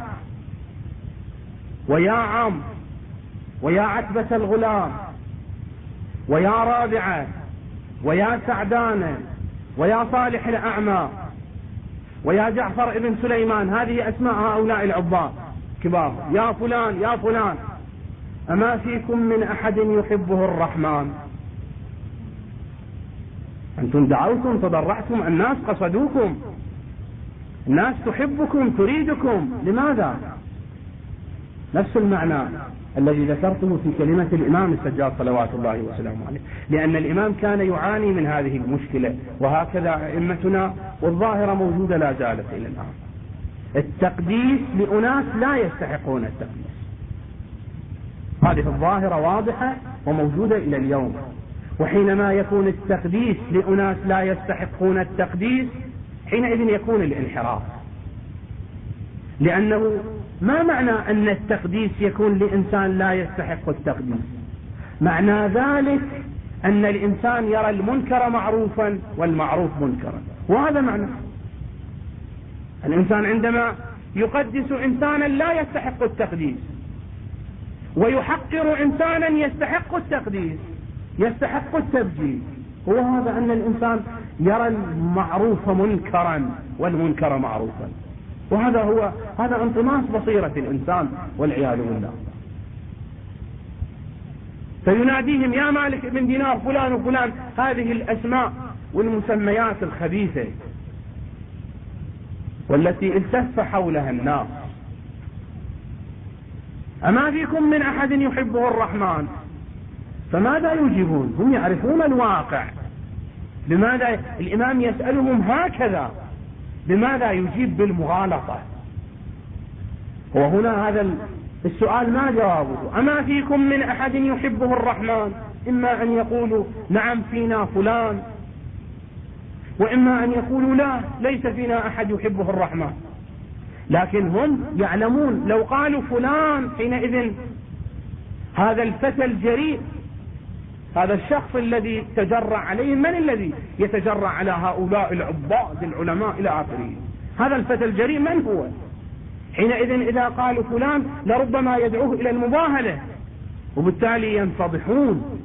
A: ويا عم، ويا عتبة الغلام، ويا رابعة، ويا سعدانة، ويا صالح الأعمى، ويا جعفر ابن سليمان، هذه أسماء هؤلاء العباد كبار. يا فلان يا فلان، أما فيكم من أحد يحبه الرحمن؟ أنتم دعوتم تضرعتم، الناس قصدوكم، الناس تحبكم تريدكم، لماذا؟ نفس المعنى الذي ذكرته في كلمة الإمام السجاد صلوات الله وسلامه عليه، لأن الإمام كان يعاني من هذه المشكلة، وهكذا أئمتنا، والظاهرة موجودة لا زالت إلى الآن، التقديس لأناس لا يستحقون التقديس. هذه الظاهرة واضحة وموجودة إلى اليوم. وحينما يكون التقديس لأناس لا يستحقون التقديس حينئذ يكون الانحراف، لأنه ما معنى أن التقديس يكون لإنسان لا يستحق التقديس؟ معنى ذلك أن الإنسان يرى المنكر معروفا والمعروف منكرا، وهذا معنى الإنسان عندما يقدس إنسانا لا يستحق التقديس ويحقر إنسانا يستحق التقديس يستحق التبجيل، هو هذا أن الإنسان يرى المعروف منكرا والمنكر معروفا، وهذا هو هذا انطماس بصيرة الإنسان والعياذ بالله. فيناديهم يا مالك بن دينار فلان وفلان، هذه الأسماء والمسميات الخبيثة والتي التف حولها الناس. أما فيكم من أحد يحبه الرحمن؟ فماذا يجيبون؟ هم يعرفون الواقع. لماذا الإمام يسألهم هكذا؟ لماذا يجيب بالمغالطة؟ وهنا هذا السؤال ما جوابه. أما فيكم من أحد يحبه الرحمن؟ إما أن يقولوا نعم فينا فلان، وإما أن يقولوا لا ليس فينا أحد يحبه الرحمن. لكن هم يعلمون لو قالوا فلان حينئذ هذا الفتى الجريء، هذا الشخص الذي تجرع عليه، من الذي يتجرع على هؤلاء العباد العلماء إلى آخره؟ هذا الفتى الجريء من هو؟ حينئذ إذا قالوا فلان لربما يدعوه إلى المباهلة، وبالتالي ينفضحون.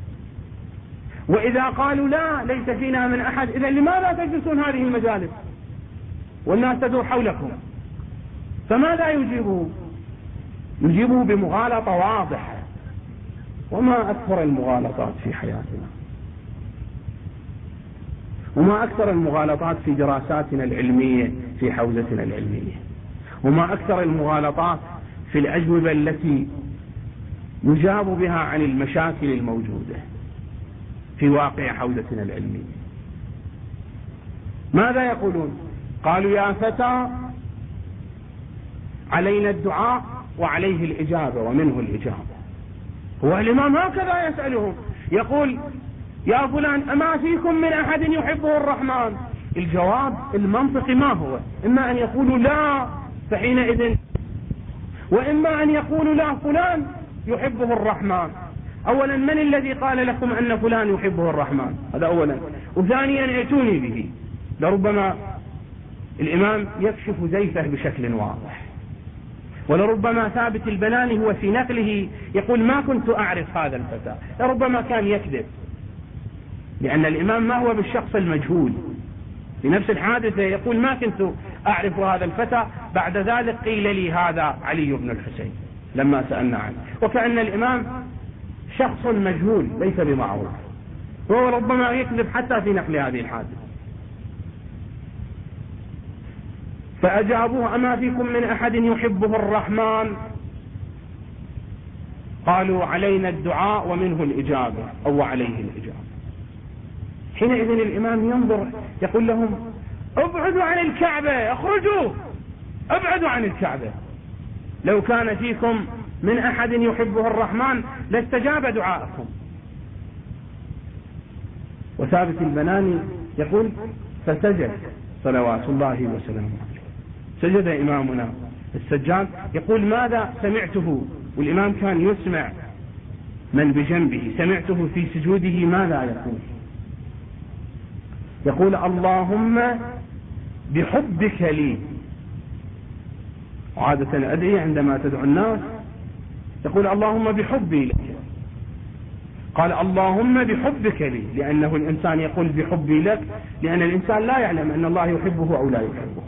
A: وإذا قالوا لا ليس فينا من أحد، إذا لماذا تجلسون هذه المجالس والناس تدور حولكم؟ فماذا يجيبوا؟ يجيبوا بمغالطة واضحة. وما أكثر المغالطات في حياتنا، وما أكثر المغالطات في دراساتنا العلمية في حوزتنا العلمية، وما أكثر المغالطات في الأجوبة التي يجاب بها عن المشاكل الموجودة في واقع حوزتنا العلمية. ماذا يقولون؟ قالوا يا فتى علينا الدعاء وعليه الإجابة ومنه الإجابة. هو الإمام هكذا يسألهم، يقول يا فلان أما فيكم من أحد يحبه الرحمن؟ الجواب المنطقي ما هو؟ إما أن يقولوا لا فحينئذ، وإما أن يقولوا لا فلان يحبه الرحمن. أولا من الذي قال لكم أن فلان يحبه الرحمن؟ هذا أولا. وثانيا ائتوني به. لربما الإمام يكشف زيفه بشكل واضح، ولربما ثابت البناني هو في نقله يقول ما كنت أعرف هذا الفتى، لربما كان يكذب، لأن الإمام ما هو بالشخص المجهول. في نفس الحادثة يقول ما كنت أعرف هذا الفتى، بعد ذلك قيل لي هذا علي بن الحسين لما سألنا عنه، وكأن الإمام شخص مجهول ليس بمعروف، وهو ربما يكذب حتى في نقل هذه الحادثة. فأجابوه أما فيكم من أحد يحبه الرحمن؟ قالوا علينا الدعاء ومنه الإجابة أو عليه الإجابة. حينئذ الإمام ينظر يقول لهم ابعدوا عن الكعبة، اخرجوا ابعدوا عن الكعبة. لو كان فيكم من أحد يحبه الرحمن لاستجاب دعاءكم. وثابت البناني يقول فسجد صلوات الله وسلامه عليه. سجد إمامنا السجاد. يقول ماذا سمعته، والإمام كان يسمع من بجنبه، سمعته في سجوده ماذا يقول؟ يقول اللهم بحبك لي. وعادة أدعي عندما تدعو الناس يقول اللهم بحبي لك. قال اللهم بحبك لي، لأنه الإنسان يقول بحبي لك لأن الإنسان لا يعلم أن الله يحبه أو لا يحبه.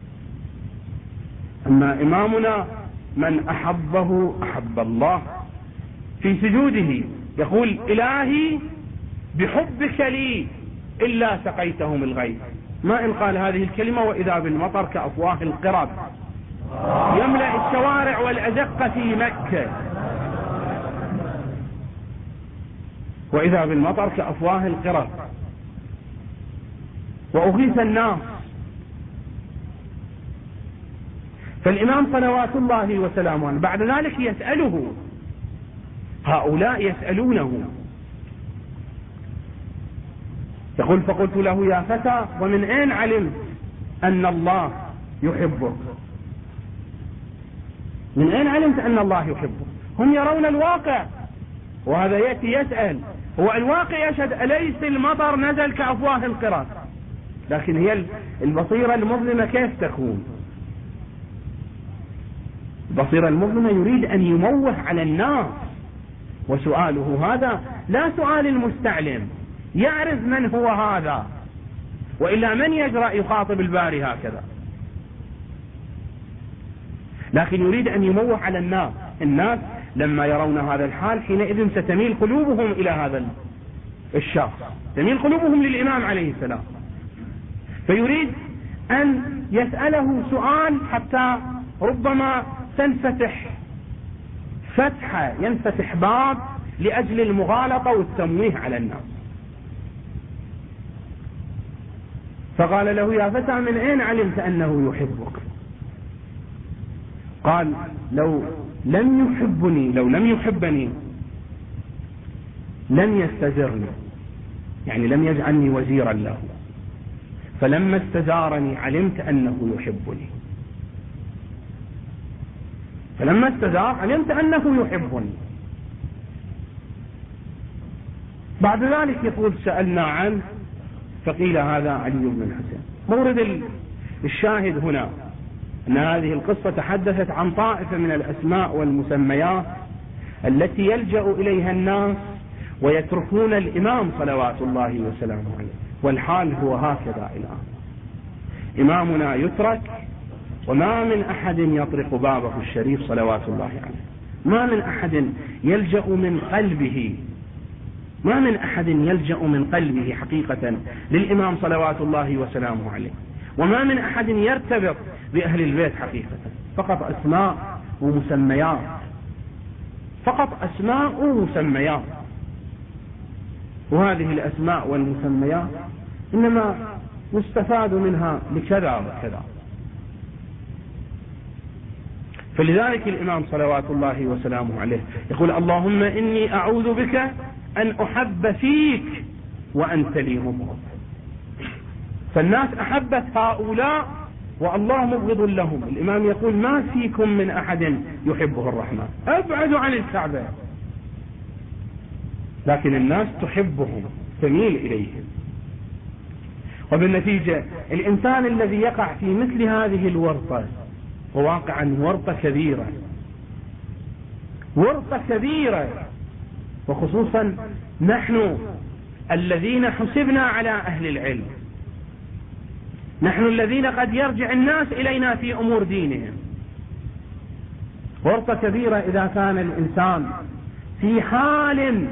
A: أما إمامنا من أحبه أحب الله. في سجوده يقول إلهي بحبك لي إلا سقيتهم الغيث. ما إن قال هذه الكلمة وإذا بالمطر كأفواه القرب يملأ الشوارع والأزقة في مكة، وإذا بالمطر كأفواه القرب وأغيث الناس. فالإمام صلوات الله وسلامه بعد ذلك يسأله هؤلاء يسألونه. يقول فقلت له يا فتى ومن أين علمت أن الله يحبك؟ من أين علمت أن الله يحبك؟ هم يرون الواقع، وهذا يأتي يسأل. هو الواقع يشهد أليس المطر نزل كأفواه القرى، لكن هي البصيرة المظلمة كيف تكون؟ البصيرة المظلمة يريد أن يموه على الناس، وسؤاله هذا لا سؤال المستعلم يعرف من هو هذا، وإلا من يجرأ يخاطب الباري هكذا؟ لكن يريد أن يموه على الناس. الناس لما يرون هذا الحال حينئذ ستميل قلوبهم إلى هذا الشخص، تميل قلوبهم للإمام عليه السلام، فيريد أن يسأله سؤال حتى ربما تنفتح فتحة، ينفتح باب لأجل المغالطة والتمويه على الناس. فقال له يا فتى من أين علمت أنه يحبك؟ قال لو لم يحبني لو لم يحبني لم يستجرني، يعني لم يجعلني وزيرا له، فلما استجارني علمت أنه يحبني. فلما استجار علمت أنه يحبني. بعد ذلك يقول سألنا عنه فقيل هذا علي بن الحسين. مورد الشاهد هنا أن هذه القصة تحدثت عن طائفة من الأسماء والمسميات التي يلجأ إليها الناس ويتركون الإمام صلوات الله وسلامه عليه، والحال هو هكذا الآن. إمامنا يترك وما من أحد يطرق بابه الشريف صلوات الله عليه، ما من أحد يلجأ من قلبه ما من أحد يلجأ من قلبه حقيقة للإمام صلوات الله وسلامه عليه، وما من أحد يرتبط بأهل البيت حقيقة، فقط أسماء ومسميات، فقط أسماء ومسميات. وهذه الأسماء والمسميات إنما يستفاد منها لكذا وكذا. فلذلك الإمام صلوات الله وسلامه عليه يقول اللهم إني أعوذ بك أن أحب فيك وأنت لي مبغض. فالناس أحبت هؤلاء والله مبغض لهم. الإمام يقول ما فيكم من أحد يحبه الرحمن، أبعدوا عن الكعبة، لكن الناس تحبهم تميل إليهم. وبالنتيجة الإنسان الذي يقع في مثل هذه الورطة وواقعا ورطة كبيرة ورطة كبيرة وخصوصا نحن الذين حسبنا على أهل العلم، نحن الذين قد يرجع الناس إلينا في أمور دينهم. ورطة كبيرة إذا كان الإنسان في حال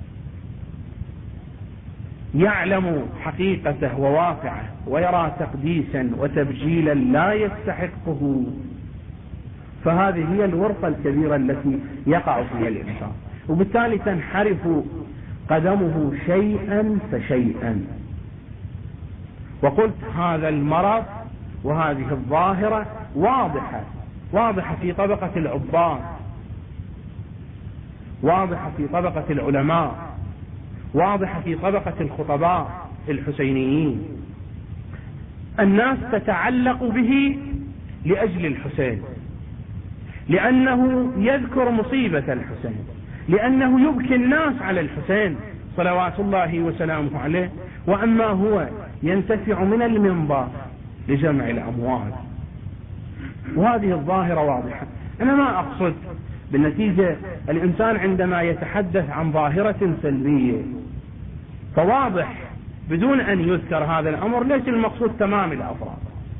A: يعلم حقيقته وواقعه ويرى تقديسا وتبجيلا لا يستحقه، فهذه هي الورطة الكبيرة التي يقع فيها الإنسان، وبالتالي تنحرف قدمه شيئا فشيئا. وقلت هذا المرض وهذه الظاهرة واضحة واضحة في طبقة العباد، واضحة في طبقة العلماء، واضحة في طبقة الخطباء الحسينيين. الناس تتعلق به لأجل الحسين، لأنه يذكر مصيبة الحسين، لأنه يبكي الناس على الحسين صلوات الله وسلامه عليه، وأما هو ينتفع من المنبر لجمع الأموال. وهذه الظاهرة واضحة. أنا ما أقصد بالنتيجة الإنسان عندما يتحدث عن ظاهرة سلبية فواضح بدون أن يذكر هذا الأمر ليس المقصود تمام الأفراد.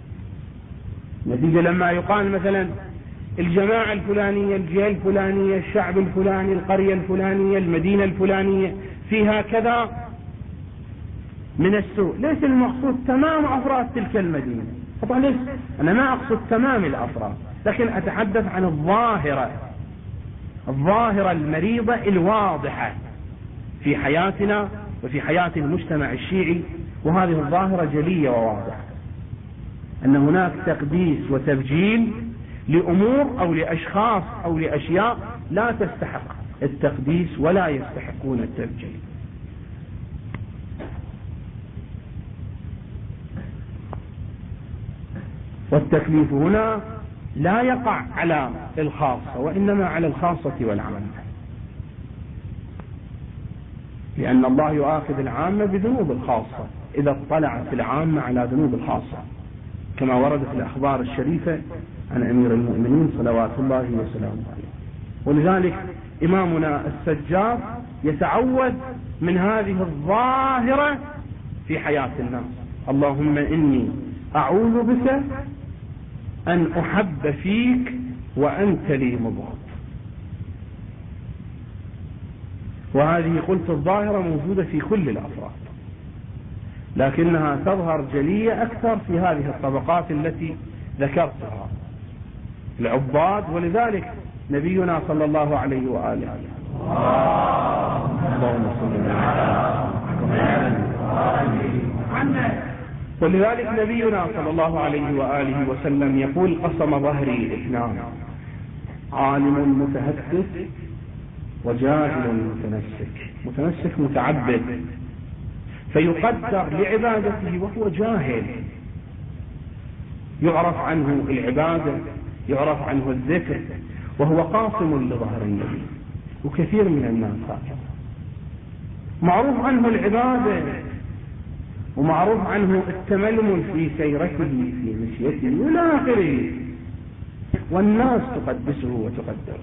A: نتيجة لما يقال مثلا الجماعة الفلانية، الجهة الفلانية، الشعب الفلاني، القرية الفلانية، المدينة الفلانية فيها كذا من السوء، ليس المقصود تمام أفراد تلك المدينة. طبعا ليس أنا ما أقصد تمام الأفراد، لكن أتحدث عن الظاهرة الظاهرة المريضة الواضحة في حياتنا وفي حياة المجتمع الشيعي. وهذه الظاهرة جلية وواضحة، أن هناك تقديس وتبجيل لأمور أو لأشخاص أو لأشياء لا تستحق التقديس ولا يستحقون التبجيل. والتكليف هنا لا يقع على الخاصة وإنما على الخاصة والعامة، لأن الله يؤاخذ العامة بذنوب الخاصة إذا اطلعت العامة على ذنوب الخاصة، كما ورد في الأخبار الشريفة عن أمير المؤمنين صلوات الله وسلامه عليه. ولذلك إمامنا السجاد يتعوذ من هذه الظاهرة في حياة الناس: اللهم إني أعوذ بك أن أحب فيك وأنت لي مبغض. وهذه قلت الظاهرة موجودة في كل الأفراد، لكنها تظهر جلية أكثر في هذه الطبقات التي ذكرتها، العباد. ولذلك نبينا صلى الله عليه وآله اللهم صل على ولذلك نبينا صلى الله عليه وآله وسلم يقول: قسم ظهري اثنان، عالم متهتك وجاهل متنسك. متنسك متعبد فيقدر لعبادته وهو جاهل، يعرف عنه العبادة، يعرف عنه الذكر، وهو قاسم لظهر النبي. وكثير من الناس هكذا معروف عنه العبادة ومعروف عنه التململ في سيرته في مشيته والى اخره، والناس تقدسه وتقدره.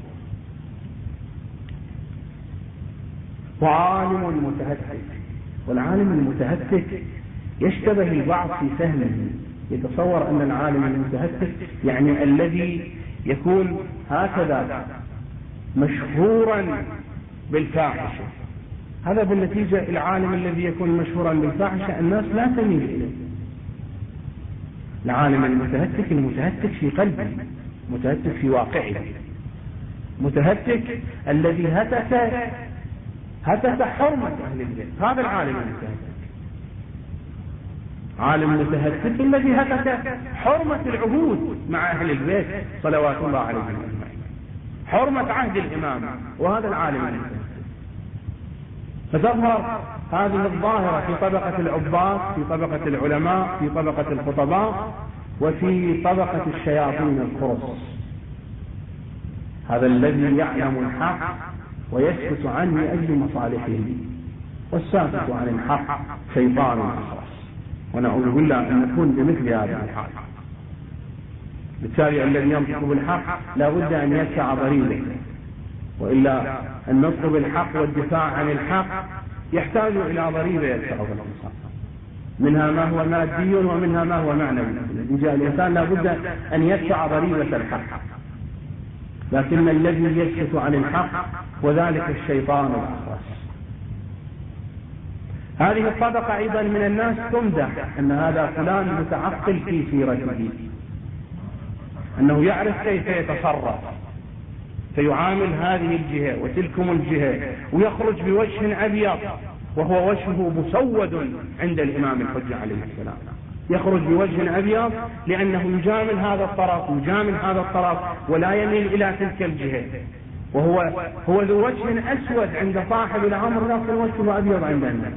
A: وعالم متهتك، والعالم المتهتك يشتبه البعض في فهمه، يتصور أن العالم المتهتك يعني الذي يكون هكذا مشهورا بالفاحشة. هذا بالنتيجة العالم الذي يكون مشهورا بالفاحشة الناس لا تميل إليه. العالم المتهتك المتهتك في قلبه، متهتك في واقعه، متهتك الذي هتك هتك حرمة أهل البيت. هذا العالم المتهتك. عالم متهتك الذي هتك حرمة العهود مع أهل البيت صلوات الله عليهم أجمعين، حرمة عهد الإمام، وهذا العالم المتهتك. فتظهر هذه الظاهرة في طبقة العباد، في طبقة العلماء، في طبقة الخطباء، وفي طبقة الشياطين الخرص. هذا الذي يعلم الحق ويسكت عنه لأجل مصالحه، والساكت عن الحق شيطان أخرس. ونعوذ بالله أن نكون بمثل هذا الحال. بالتالي الذي ينطق بالحق لا بد أن يدفع ضريبه، وإلا النطق بالحق والدفاع عن الحق يحتاج إلى ضريبة يدفعها الإنسان، منها ما هو مادي ومنها ما هو معنوي. إذا الإنسان لا بد أن يدفع ضريبة الحق، لكن الذي يسكت عن الحق وذلك الشيطان الأخرس. هذه الطبقة أيضا من الناس تمدح أن هذا فلان متعقل في سيرته، أنه يعرف كيف يتصرف، فيعامل هذه الجهة وتلكم الجهة، ويخرج بوجه أبيض وهو وجهه مسود عند الإمام الحجة عليه السلام. يخرج بوجه أبيض لأنه يجامل هذا الطرف ويجامل هذا الطرف ولا يميل إلى تلك الجهة، وهو هو ذو وجه أسود عند صاحب الأمر، لكن وجهه أبيض عند الناس.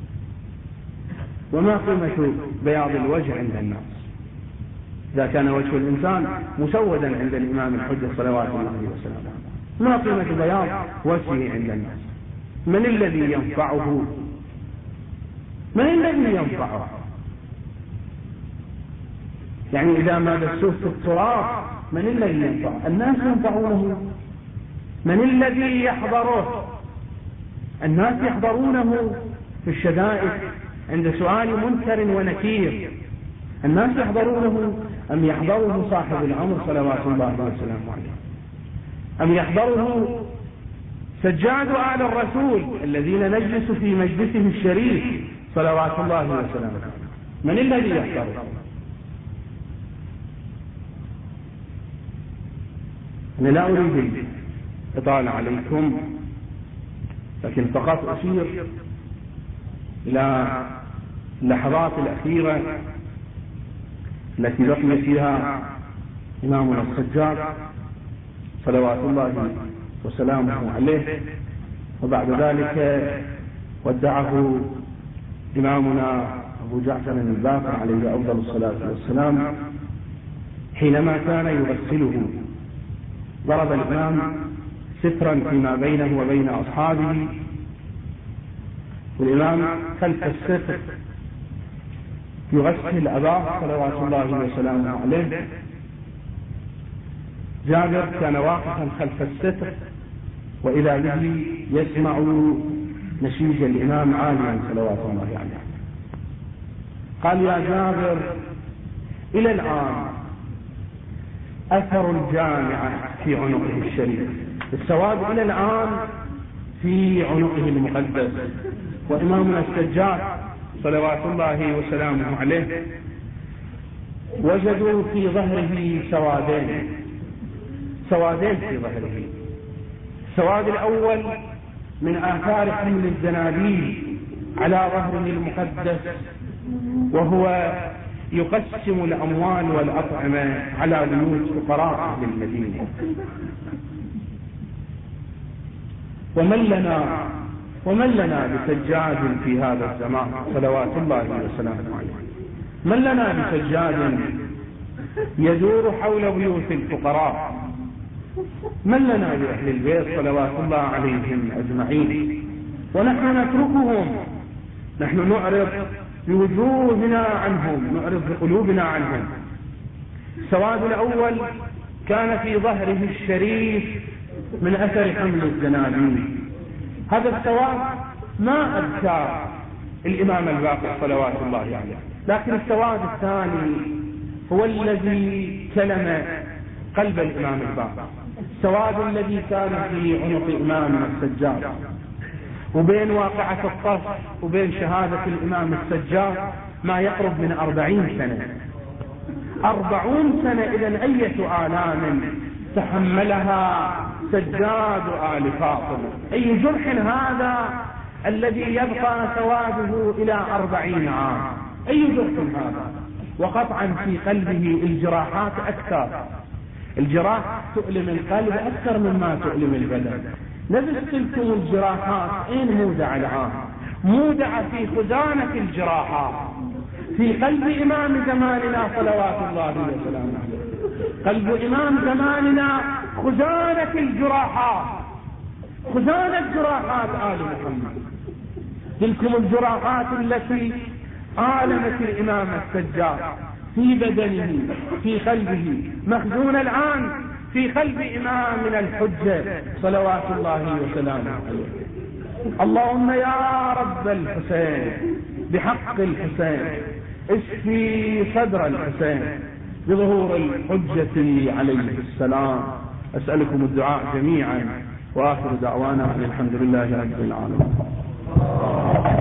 A: وما قيمة بياض الوجه عند الناس إذا كان وجه الإنسان مسودا عند الإمام الحجة صلوات الله عليه وسلم؟ ما قيمة بياض وجهه عند الناس؟ من الذي ينفعه؟ من الذي ينفعه؟ يعني إذا ما دسوه في التراب من الذي ينفعه؟ الناس ينفعونه. من الذي يحضره؟ الناس يحضرونه في الشدائد عند سؤال منكر ونكير، الناس يحضرونه، أم يحضره صاحب الأمر صلوات الله وسلامه عليه؟ أم يحضره سجاد آل الرسول الذين نجلس في مجلسه الشريف صلوات الله وسلامه؟ من الذي يحضره؟ أنا لا أريد إطالة عليكم، لكن فقط أشير إلى اللحظات الأخيرة التي بقي فيها إمامنا السجاد صلوات الله وسلامه عليه. وبعد ذلك ودعه إمامنا أبو جعفر الباقر عليه أفضل الصلاة والسلام حينما كان يغسله. ضرب الإمام سترا فيما بينه وبين أصحابه، والإمام خلف الستر يغسل أباه صلوات الله وسلامه عليه. جابر كان واقفا خلف الستر وإذا به يسمع نشيج الإمام عاليا صلوات الله عليه. قال: يا جابر، إلى الآن أثر الجامعة في عنقه الشريف، السواد إلى الآن في عنقه المقدس. وإمامنا السجاد صلوات الله وسلامه عليه وجدوا في ظهره سوادين سوادين في ظهره. السواد الأول من آثار حمل الزنابيل على ظهره المقدس، وهو يقسم الأموال والأطعمة على بيوت فقراء أهل المدينة. ومن لنا ومن لنا بسجاد في هذا الزمان صلوات الله وسلامه عليه؟ من لنا بسجاد يدور حول بيوت الفقراء؟ من لنا بأهل البيت صلوات الله عليهم أجمعين؟ ونحن نتركهم، نحن نعرض بوجوهنا عنهم، نعرض بقلوبنا عنهم. السواد الأول كان في ظهره الشريف من أثر حمل الزنابيل. هذا السواد ما أذكر الإمام الباقر صلوات الله عليه، لكن السواد الثاني هو الذي كلم قلب الإمام الباقر، السواد الذي كان في عنق إمامنا السجاد. وبين واقعة الطرف وبين شهادة الإمام السجاد ما يقرب من أربعين سنة. أربعون سنة، إذن أية آلام تحملها سجاد آل فاطمة. أي جرح هذا الذي يبقى سواده إلى أربعين عام؟ أي جرح هذا؟ وقطعا في قلبه الجراحات أكثر. الجراح تؤلم القلب أكثر مما تؤلم البدن. نفس تلكم الجراحات أين مودع الآن؟ مودع في خزانة الجراحات في قلب إمام زماننا صلوات الله وسلامه عليه. قلب إمام زماننا خزانة الجراحات، خزانة جراحات آل محمد. تلكم الجراحات التي آلمت الإمام السجاد في بدنه في قلبه، مخزون الآن في قلب إمامنا الحجة صلوات الله وسلامه عليه. اللهم يا رب الحسين بحق الحسين اشفي صدر الحسين بظهور الحجة عليه السلام. أسألكم الدعاء جميعا، وآخر دعوانا الحمد لله رب العالمين.